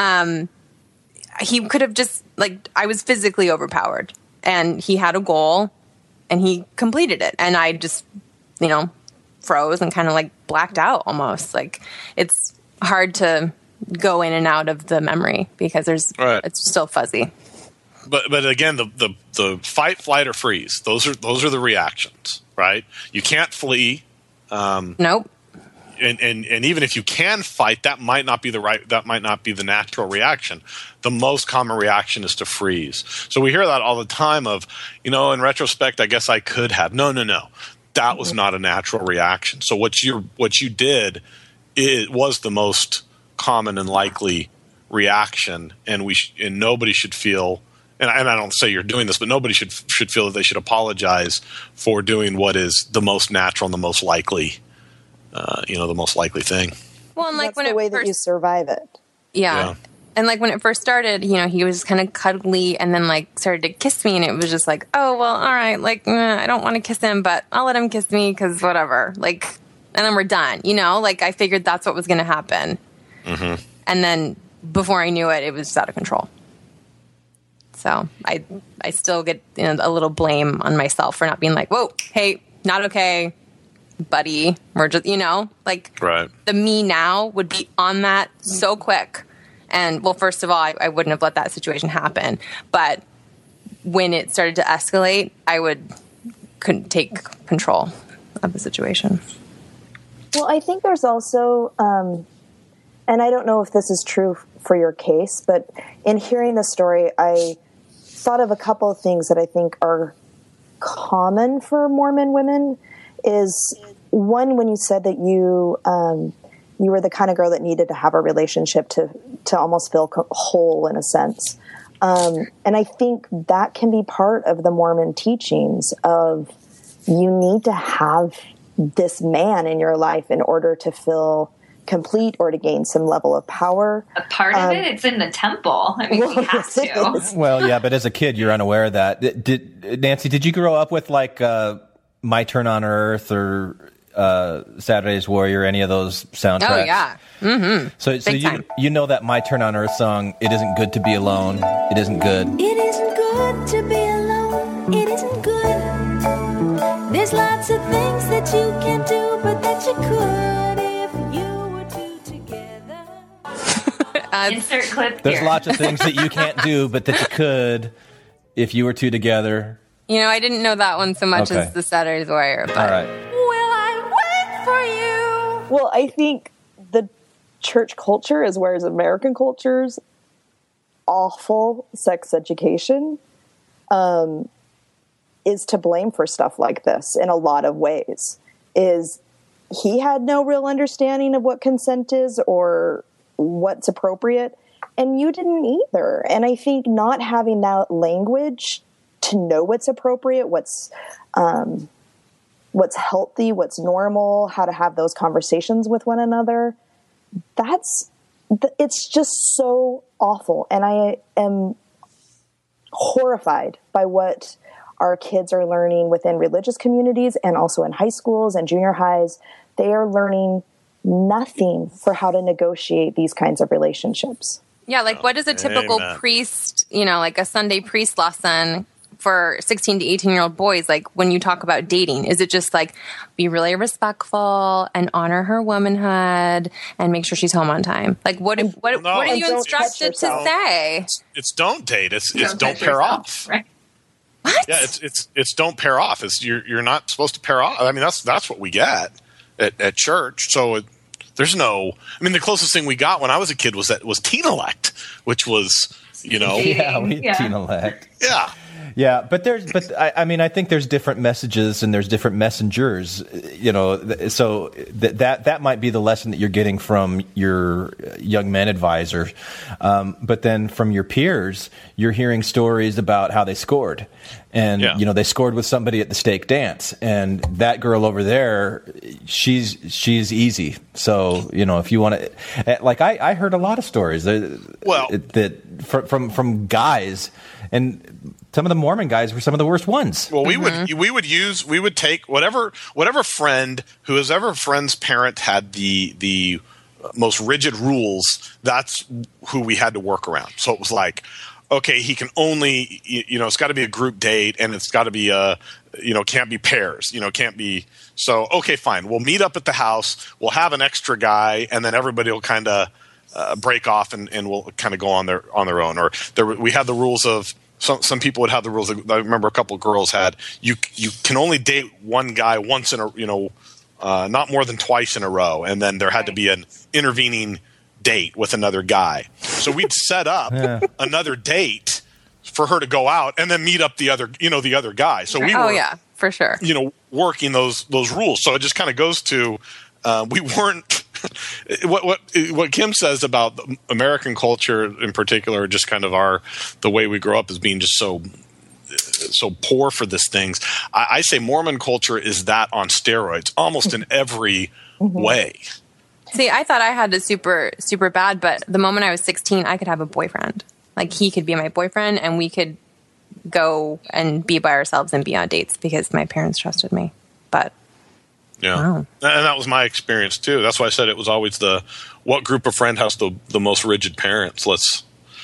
He could have just, I was physically overpowered, and he had a goal and he completed it. And I just, froze and kind of blacked out almost. It's hard to go in and out of the memory because it's still fuzzy. But again, the fight, flight, or freeze, those are the reactions, right? You can't flee. Nope. And even if you can fight, that might not be the natural reaction. The most common reaction is to freeze. So we hear that all the time of, in retrospect, I guess I could have. No. That was not a natural reaction. So what you did, it was the most common and likely reaction, and nobody should feel, and I don't say you're doing this, but nobody should feel that they should apologize for doing what is the most natural and the most likely, the most likely thing. Well, and that's the way that you survive it. Yeah. And when it first started, he was kind of cuddly, and then started to kiss me, and it was just oh, well, all right, I don't want to kiss him, but I'll let him kiss me because whatever, and then we're done, I figured that's what was going to happen. Mm-hmm. And then before I knew it, it was just out of control. So I still get a little blame on myself for not being whoa, hey, not okay, buddy. We're just, right. The me now would be on that so quick. And well, first of all, I wouldn't have let that situation happen. But when it started to escalate, couldn't take control of the situation. Well, I think there's also, and I don't know if this is true for your case, but in hearing the story, I thought of a couple of things that I think are common for Mormon women. Is one, when you said that you were the kind of girl that needed to have a relationship to almost feel whole in a sense. And I think that can be part of the Mormon teachings of you need to have this man in your life in order to feel complete or to gain some level of power. A part of it's in the temple. I mean, we have to. Well, yeah, but as a kid, you're unaware of that. Nancy, did you grow up with My Turn on Earth or Saturday's Warrior, any of those soundtracks? Oh, yeah. Mm-hmm. So you know that My Turn on Earth song, It Isn't Good to Be Alone. It isn't good. It isn't good to be alone. It isn't good. There's lots of things that you can do, but that you could if you were two together. Insert clip There's here. lots of things that you can't do, but that you could if you were two together. I didn't know that one so much as the Saturday's Warrior. But. All right. Will I wait for you? Well, I think the church culture, as well as American cultures, awful sex education is to blame for stuff like this in a lot of ways. Is he had no real understanding of what consent is or what's appropriate, and you didn't either. And I think not having that language to know what's appropriate, what's healthy, what's normal, how to have those conversations with one another, it's just so awful. And I am horrified by what our kids are learning within religious communities and also in high schools and junior highs. They are learning nothing for how to negotiate these kinds of relationships. Yeah, like what is a typical priest, like a Sunday priest lesson for 16 to 18-year-old boys, like when you talk about dating? Is it just like be really respectful and honor her womanhood and make sure she's home on time? Like what are you instructed to say? It's don't date. It's don't pair off. Right. What? Yeah, it's don't pair off. It's you're not supposed to pair off. I mean, that's what we get at church. So there's no. I mean, the closest thing we got when I was a kid was teen elect, which was Yeah, we teen elect. Yeah. Yeah, but I think there's different messages and there's different messengers, so that might be the lesson that you're getting from your young men advisor. But then from your peers, you're hearing stories about how they scored. And, they scored with somebody at the stake dance. And that girl over there, she's easy. So, if you want to, like I heard a lot of stories that from guys, and some of the Mormon guys were some of the worst ones. Well, we would take whatever friend's parent had the most rigid rules. That's who we had to work around. So it was like, okay, he can only, it's got to be a group date, and it's got to be can't be pairs, can't be. So okay, fine, we'll meet up at the house. We'll have an extra guy, and then everybody will kind of break off and we'll kind of go on their own. Or we had the rules of. Some people would have the rules. I remember a couple of girls had you can only date one guy once in a not more than twice in a row, and then there had to be an intervening date with another guy. So we'd set up another date for her to go out and then meet up the other guy. So we were for sure working those rules. So it just kind of goes to we weren't. What Kim says about American culture in particular, just kind of the way we grow up as being just so poor for these things. I say Mormon culture is that on steroids, almost in every way. See, I thought I had it super, super bad, but the moment I was 16, I could have a boyfriend. Like he could be my boyfriend, and we could go and be by ourselves and be on dates because my parents trusted me. But yeah, wow. And that was my experience too. That's why I said it was always what group of friend has the most rigid parents. Let's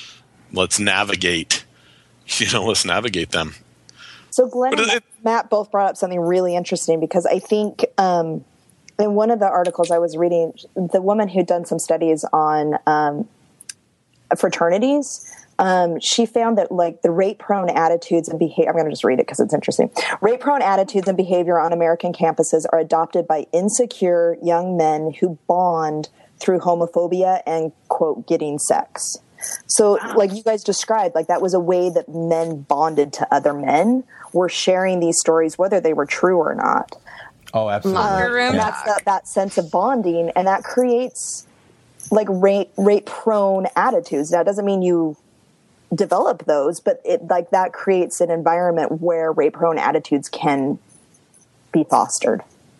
navigate. Let's navigate them. So Glenn and Matt both brought up something really interesting, because I think in one of the articles I was reading, the woman who'd done some studies on fraternities. She found that like the rape-prone attitudes and behavior, I'm going to just read it because it's interesting. Rape-prone attitudes and behavior on American campuses are adopted by insecure young men who bond through homophobia and, quote, getting sex. So like you guys described, like that was a way that men bonded to other men, were sharing these stories, whether they were true or not. Oh, absolutely. That's that sense of bonding, and that creates like rape-prone attitudes. Now, it doesn't mean you develop those, but that creates an environment where rape-prone attitudes can be fostered.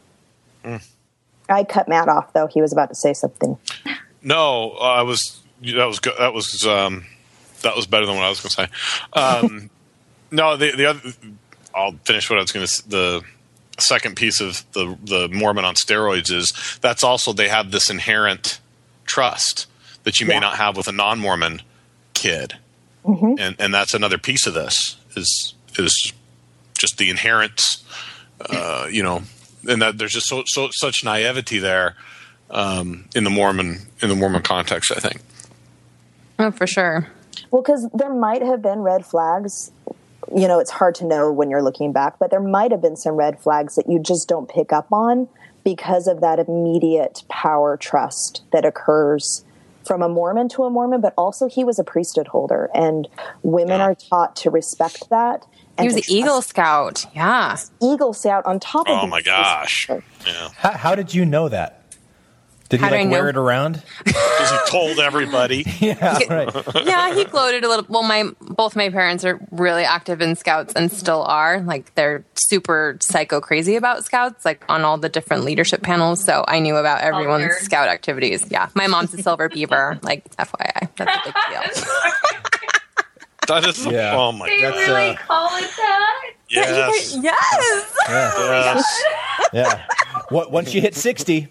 I cut Matt off, though. He was about to say something. No, that was good. That was better than what I was going to say. No, the other. I'll finish what I was going to. The second piece of the Mormon on steroids is that's also they have this inherent trust that you may not have with a non-Mormon kid. Mm-hmm. And that's another piece of this is just the inherent, and that there's just such naivety there in the Mormon context, I think. Oh, for sure. Well, because there might have been red flags. It's hard to know when you're looking back, but there might have been some red flags that you just don't pick up on because of that immediate power trust that occurs from a Mormon to a Mormon, but also he was a priesthood holder, and women are taught to respect that. And he was an Eagle Scout. Yeah. Eagle Scout on top of Oh my gosh. Yeah. How did you know that? Did he wear it around? Because he told everybody. Yeah, right. Yeah, he gloated a little. Well, both my parents are really active in Scouts and still are. Like, they're super psycho crazy about Scouts, like on all the different leadership panels. So I knew about everyone's Scout activities. Yeah, my mom's a Silver Beaver. Like, FYI, that's a big deal. That is, oh my They god. really call it that? Yes. Yes. Yes. Yeah. Once you hit 60.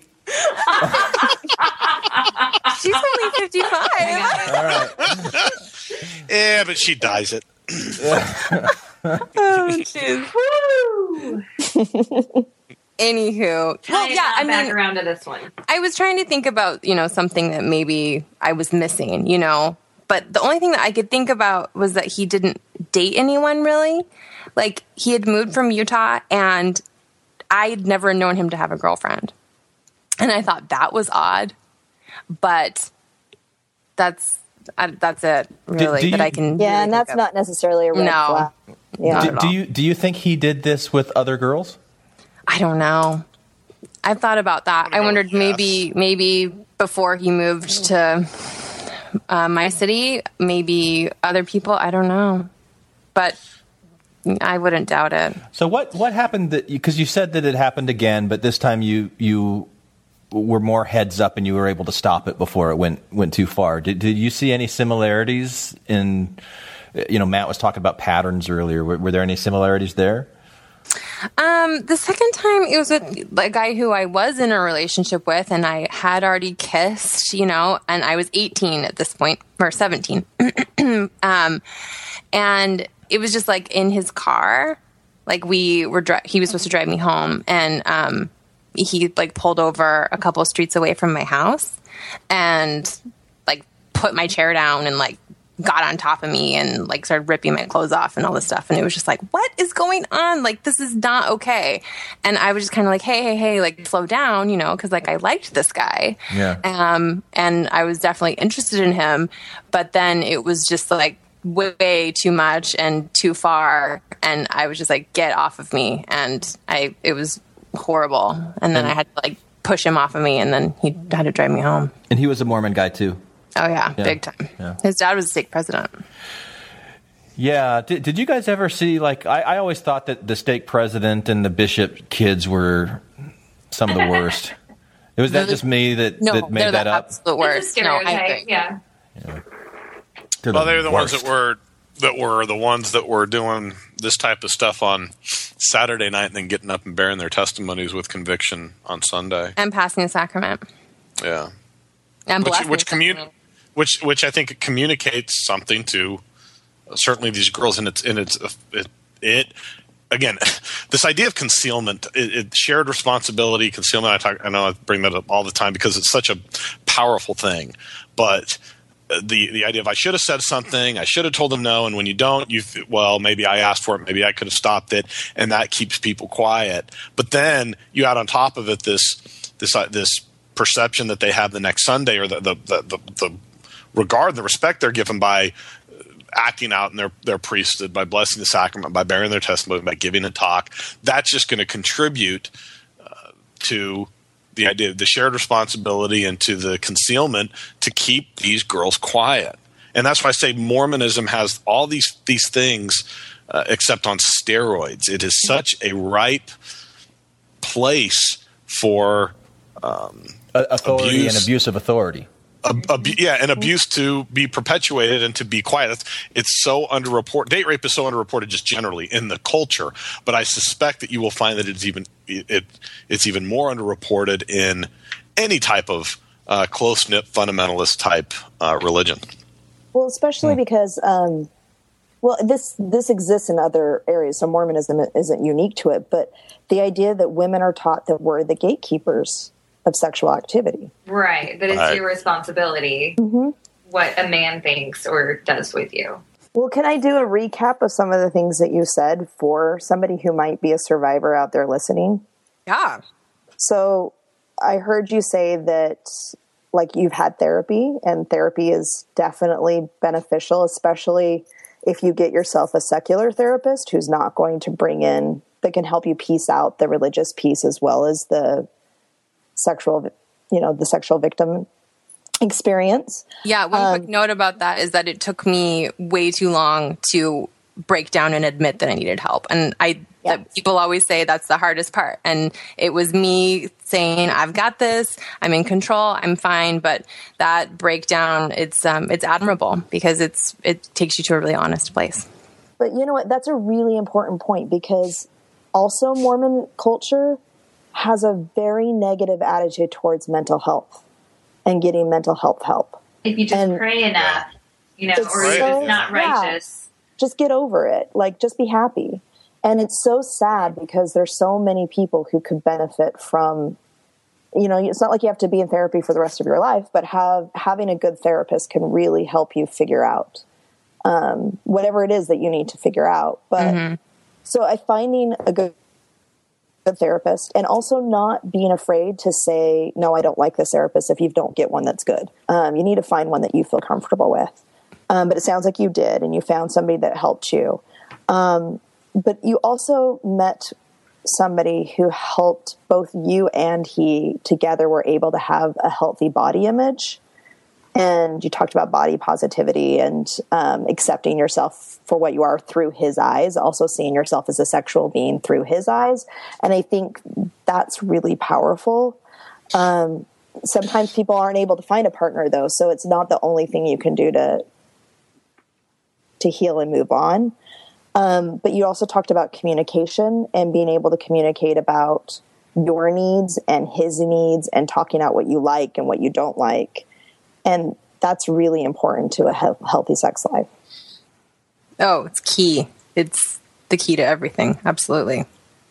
She's only 55. All right. Yeah, but she dies it. Oh, jeez. Anywho, well, yeah, I back mean, around to this one. I was trying to think about, something that maybe I was missing, but the only thing that I could think about was that he didn't date anyone really. Like, he had moved from Utah and I'd never known him to have a girlfriend. And I thought that was odd, but that's it really that I can. Yeah, really and that's not necessarily a red flag. Yeah. Do you think he did this with other girls? I don't know. I've thought about that. I wondered maybe before he moved to my city, maybe other people. I don't know, but I wouldn't doubt it. So what happened? Because you said that it happened again, but this time you were more heads up and you were able to stop it before it went too far. Did you see any similarities in? Matt was talking about patterns earlier. Were there any similarities there? The second time it was with a guy who I was in a relationship with, and I had already kissed, and I was 18 at this point, or 17. And it was just like in his car, like he was supposed to drive me home, and he like pulled over a couple of streets away from my house and like put my chair down and like got on top of me and like started ripping my clothes off and all this stuff. And it was just like, what is going on? Like, this is not okay. And I was just kind of like, hey, like slow down, cause like I liked this guy. Yeah. And I was definitely interested in him, but then it was just like way too much and too far. And I was just like, get off of me. And it was horrible. And then I had to like push him off of me, and then he had to drive me home. And he was a Mormon guy too. Oh yeah, big time. Yeah. His dad was a stake president. Yeah. Did you guys ever see, like, I always thought that the stake president and the bishop kids were some of the worst. Was that just me that made that up? Absolute worst. It's a stereotype, yeah. Well, they're the ones that were the ones that were doing this type of stuff on Saturday night and then getting up and bearing their testimonies with conviction on Sunday And passing the sacrament. Yeah. And which I think it communicates something to certainly these girls, and it again, this idea of concealment, shared responsibility, concealment. I know I bring that up all the time because it's such a powerful thing. But the idea of I should have said something, I should have told them no, and when you don't, maybe I asked for it, maybe I could have stopped it, and that keeps people quiet. But then you add on top of it this perception that they have the next Sunday, or the regard, the respect they're given by acting out in their priesthood, by blessing the sacrament, by bearing their testimony, by giving a talk. That's just going to contribute to the idea of the shared responsibility and to the concealment to keep these girls quiet. And that's why I say Mormonism has all these things except on steroids. It is such a ripe place for authority abuse. And abuse of authority. And abuse to be perpetuated and to be quiet. It's so underreported. Date rape is so underreported just generally in the culture, but I suspect that you will find that it's even more underreported in any type of close-knit fundamentalist type religion. Well, especially because this exists in other areas, so Mormonism isn't unique to it, but the idea that women are taught that we're the gatekeepers of sexual activity. Right. That it's your responsibility what a man thinks or does with you. Well, can I do a recap of some of the things that you said for somebody who might be a survivor out there listening? Yeah. So I heard you say that like you've had therapy, and therapy is definitely beneficial, especially if you get yourself a secular therapist who's not going to bring in, that can help you piece out the religious piece as well as the sexual victim experience. Yeah, one quick note about that is that it took me way too long to break down and admit that I needed help. And people always say that's the hardest part. And it was me saying, I've got this, I'm in control, I'm fine. But that breakdown, it's admirable because it takes you to a really honest place. But you know what? That's a really important point, because also Mormon culture has a very negative attitude towards mental health and getting mental health help. If you just pray enough, or you're just not righteous. Just get over it. Like, just be happy. And it's so sad because there's so many people who could benefit from, it's not like you have to be in therapy for the rest of your life, but having a good therapist can really help you figure out whatever it is that you need to figure out. But so finding a good therapist, and also not being afraid to say, no, I don't like this therapist if you don't get one that's good. You need to find one that you feel comfortable with. But it sounds like you did, and you found somebody that helped you. But you also met somebody who helped both you and he together were able to have a healthy body image. And you talked about body positivity and accepting yourself for what you are through his eyes, also seeing yourself as a sexual being through his eyes. And I think that's really powerful. Sometimes people aren't able to find a partner, though, so it's not the only thing you can do to heal and move on. But you also talked about communication and being able to communicate about your needs and his needs and talking out what you like and what you don't like. And that's really important to a healthy sex life. Oh, it's key. It's the key to everything. Absolutely.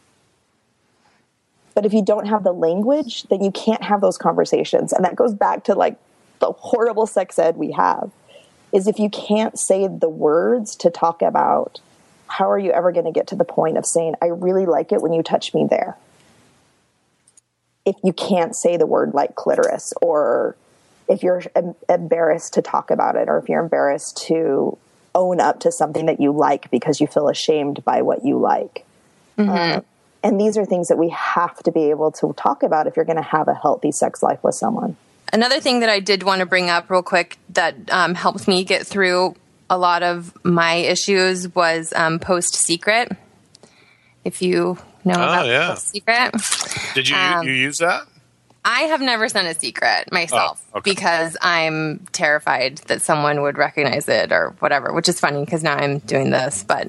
But if you don't have the language, then you can't have those conversations. And that goes back to like the horrible sex ed we have, is if you can't say the words to talk about, how are you ever going to get to the point of saying, I really like it when you touch me there? If you can't say the word like clitoris, or if you're embarrassed to talk about it, or if you're embarrassed to own up to something that you like because you feel ashamed by what you like. And these are things that we have to be able to talk about if you're going to have a healthy sex life with someone. Another thing that I did want to bring up real quick that helped me get through a lot of my issues was Post Secret. If you know about Post Secret. Did you use that? I have never sent a secret myself because I'm terrified that someone would recognize it or whatever, which is funny because now I'm doing this. But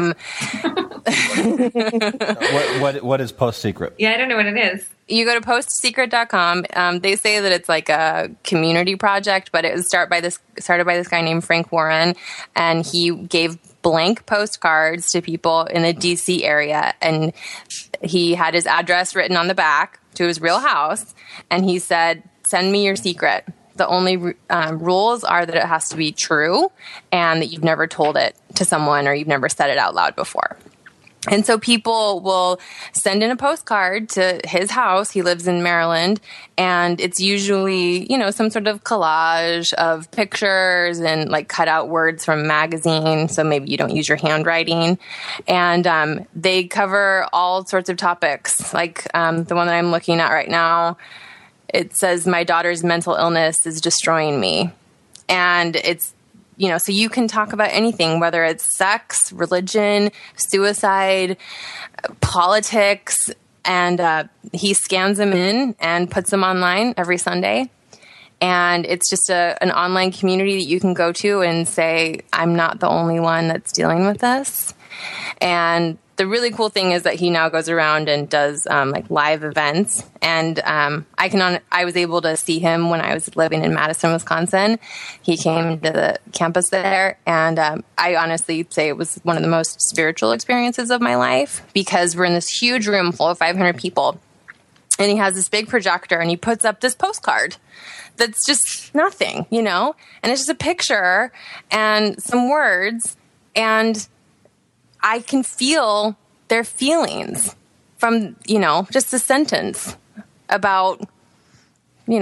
what is Post Secret? Yeah, I don't know what it is. You go to postsecret.com. They say that it's like a community project, but it was started by this guy named Frank Warren, and he gave blank postcards to people in the DC area, and he had his address written on the back to his real house, and he said, send me your secret. The only rules are that it has to be true and that you've never told it to someone or you've never said it out loud before. And so people will send in a postcard to his house. He lives in Maryland, and it's usually, some sort of collage of pictures and like cut out words from a magazine. So maybe you don't use your handwriting. And they cover all sorts of topics. Like the one that I'm looking at right now, it says, my daughter's mental illness is destroying me. And it's, so you can talk about anything, whether it's sex, religion, suicide, politics, and he scans them in and puts them online every Sunday. And it's just an online community that you can go to and say, I'm not the only one that's dealing with this. And the really cool thing is that he now goes around and does like live events. And I was able to see him when I was living in Madison, Wisconsin. He came to the campus there, and I honestly say it was one of the most spiritual experiences of my life, because we're in this huge room full of 500 people, and he has this big projector, and he puts up this postcard that's just nothing, and it's just a picture and some words, and I can feel their feelings from, just a sentence about,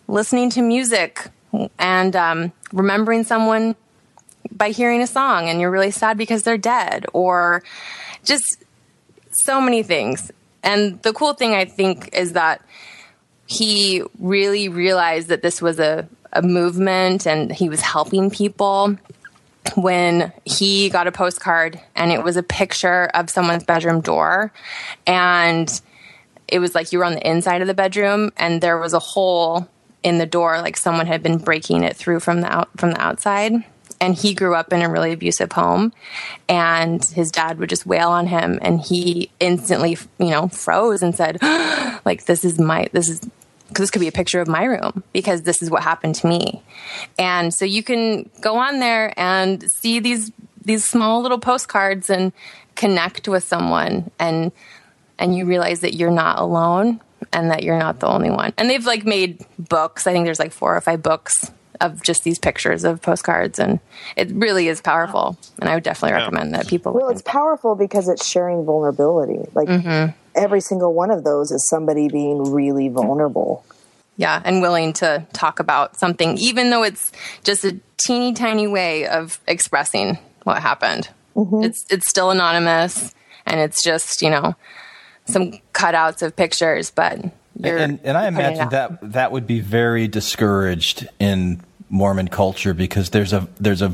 listening to music and remembering someone by hearing a song and you're really sad because they're dead, or just so many things. And the cool thing, I think, is that he really realized that this was a movement and he was helping people when he got a postcard and it was a picture of someone's bedroom door, and it was like you were on the inside of the bedroom and there was a hole in the door, like someone had been breaking it through from the outside. And he grew up in a really abusive home, and his dad would just wail on him, and he instantly, froze and said, like, this could be a picture of my room because this is what happened to me. And so you can go on there and see these small little postcards and connect with someone, and you realize that you're not alone and that you're not the only one. And they've like made books. I think there's like 4 or 5 books of just these pictures of postcards, and it really is powerful. And I would definitely recommend that people. Well, it's powerful because it's sharing vulnerability. Like every single one of those is somebody being really vulnerable. Yeah, and willing to talk about something, even though it's just a teeny tiny way of expressing what happened. It's still anonymous, and it's just some cutouts of pictures, but. And I imagine that would be very discouraged in Mormon culture, because there's a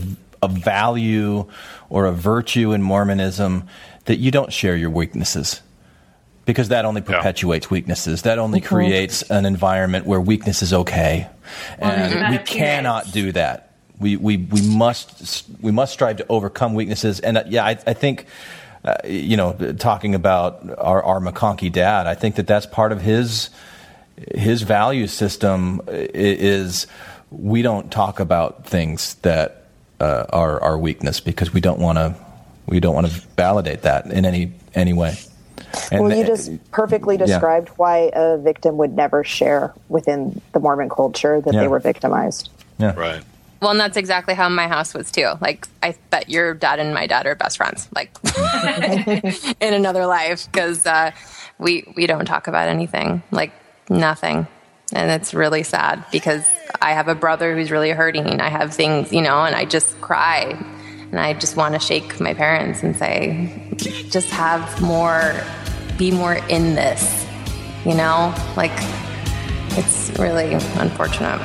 value or a virtue in Mormonism that you don't share your weaknesses, because that only perpetuates weaknesses. That only creates an environment where weakness is okay, and we cannot do that. We must strive to overcome weaknesses. And I think. Talking about our McConkey dad, I think that's part of his value system is we don't talk about things that are our weakness, because we don't want to validate that in any way. And you just perfectly described why a victim would never share within the Mormon culture that they were victimized. Yeah, right. Well, and that's exactly how my house was too. Like, I bet your dad and my dad are best friends, like in another life, because we don't talk about anything, like nothing. And it's really sad, because I have a brother who's really hurting. I have things, and I just cry, and I just want to shake my parents and say, just be more in this, like, it's really unfortunate.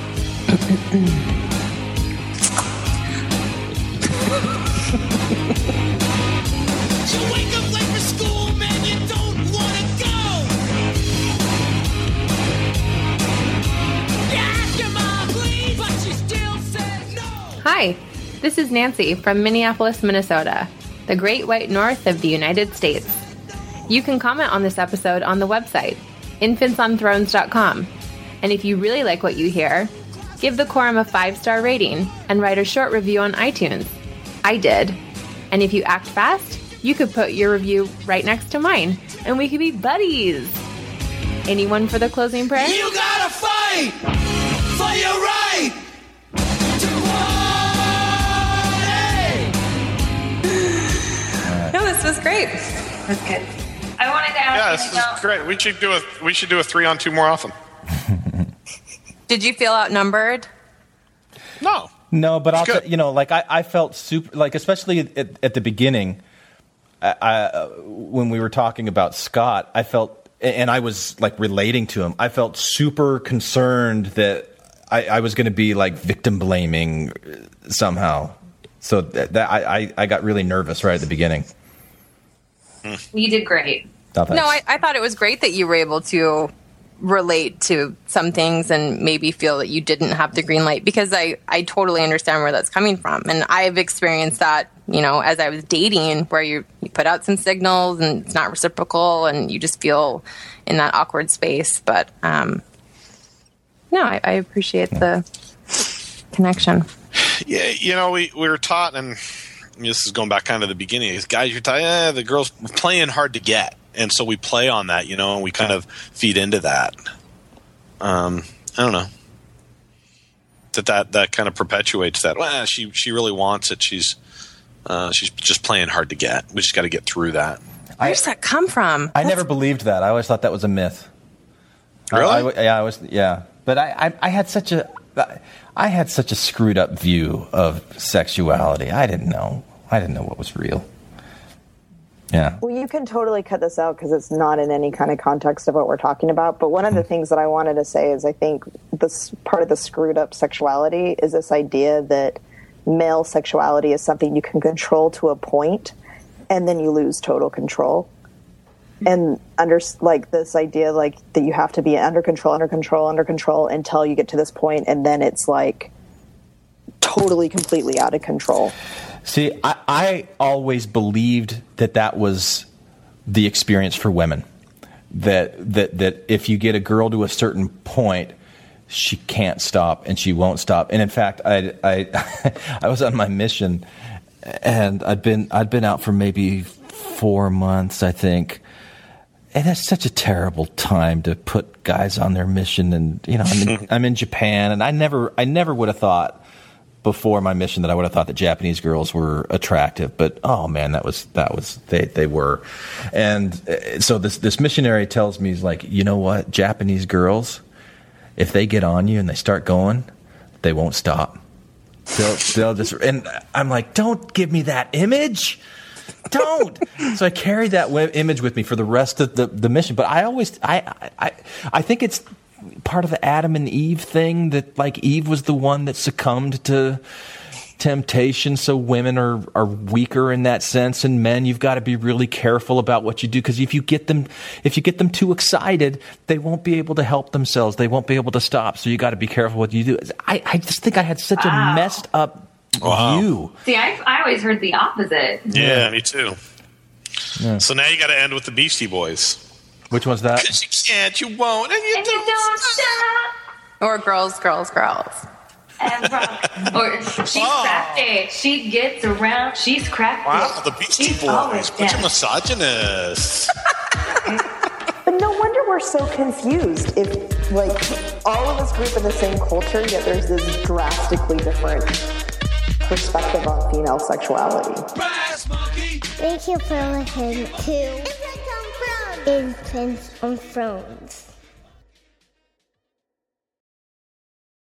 Hi, this is Nancy from Minneapolis, Minnesota, the Great White North of the United States. You can comment on this episode on the website, infantsonthrones.com. And if you really like what you hear, give the Quorum a 5-star rating and write a short review on iTunes. I did. And if you act fast, you could put your review right next to mine, and we could be buddies. Anyone for the closing prayer? You gotta fight for your right to party. No, this was great. That's good. I wanted to ask. Yeah, this is great. We should do a 3-on-2 more often. Did you feel outnumbered? No, but I felt super, like, especially at the beginning, when we were talking about Scott, I felt, and I was like relating to him, I felt super concerned that I was going to be like victim blaming somehow. So that I got really nervous right at the beginning. You did great. No, I thought it was great that you were able to relate to some things and maybe feel that you didn't have the green light, because I totally understand where that's coming from. And I've experienced that, as I was dating, where you put out some signals and it's not reciprocal and you just feel in that awkward space. But I appreciate the connection. Yeah, we were taught, and this is going back kind of the beginning, is guys, you're taught, the girls playing hard to get. And so we play on that, and we kind of feed into that. I don't know. That kind of perpetuates that. Well, she really wants it. She's just playing hard to get. We just got to get through that. Where does that come from? I never believed that. I always thought that was a myth. Really? Yeah. But I had such a screwed up view of sexuality. I didn't know what was real. Yeah. Well, you can totally cut this out because it's not in any kind of context of what we're talking about. But one of the things that I wanted to say is I think this part of the screwed up sexuality is this idea that male sexuality is something you can control to a point, and then you lose total control. And this idea like that you have to be under control until you get to this point, and then it's like totally, completely out of control. See, I always believed that was the experience for women. That if you get a girl to a certain point, she can't stop and she won't stop. And in fact, I was on my mission, and I'd been out for maybe 4 months, I think. And that's such a terrible time to put guys on their mission. And I'm in Japan, and I never would have thought before my mission that I would have thought that Japanese girls were attractive, but oh man, they were. And so this missionary tells me, he's like, you know what, Japanese girls, if they get on you and they start going, they won't stop. They'll just, and I'm like, don't give me that image. Don't. So I carried that image with me for the rest of the mission. But I think it's part of the Adam and Eve thing, that like Eve was the one that succumbed to temptation, so women are weaker in that sense, and men, you've got to be really careful about what you do, because if you get them too excited, they won't be able to help themselves, they won't be able to stop, so you got to be careful what you do. I just think I had such a messed up view. See, I always heard the opposite. Yeah, me too. Yeah. So now you got to end with the Beastie Boys. Which one's that? Because you can't, you won't, and you don't stop. Or Girls. Or she's crafty. She gets around. She's crafty. Wow, the Beastie Boys. Bunch of misogynists. But no wonder we're so confused. If like all of us grew up in the same culture, yet there's this drastically different perspective on female sexuality. Thank you for listening to Infants on Thrones.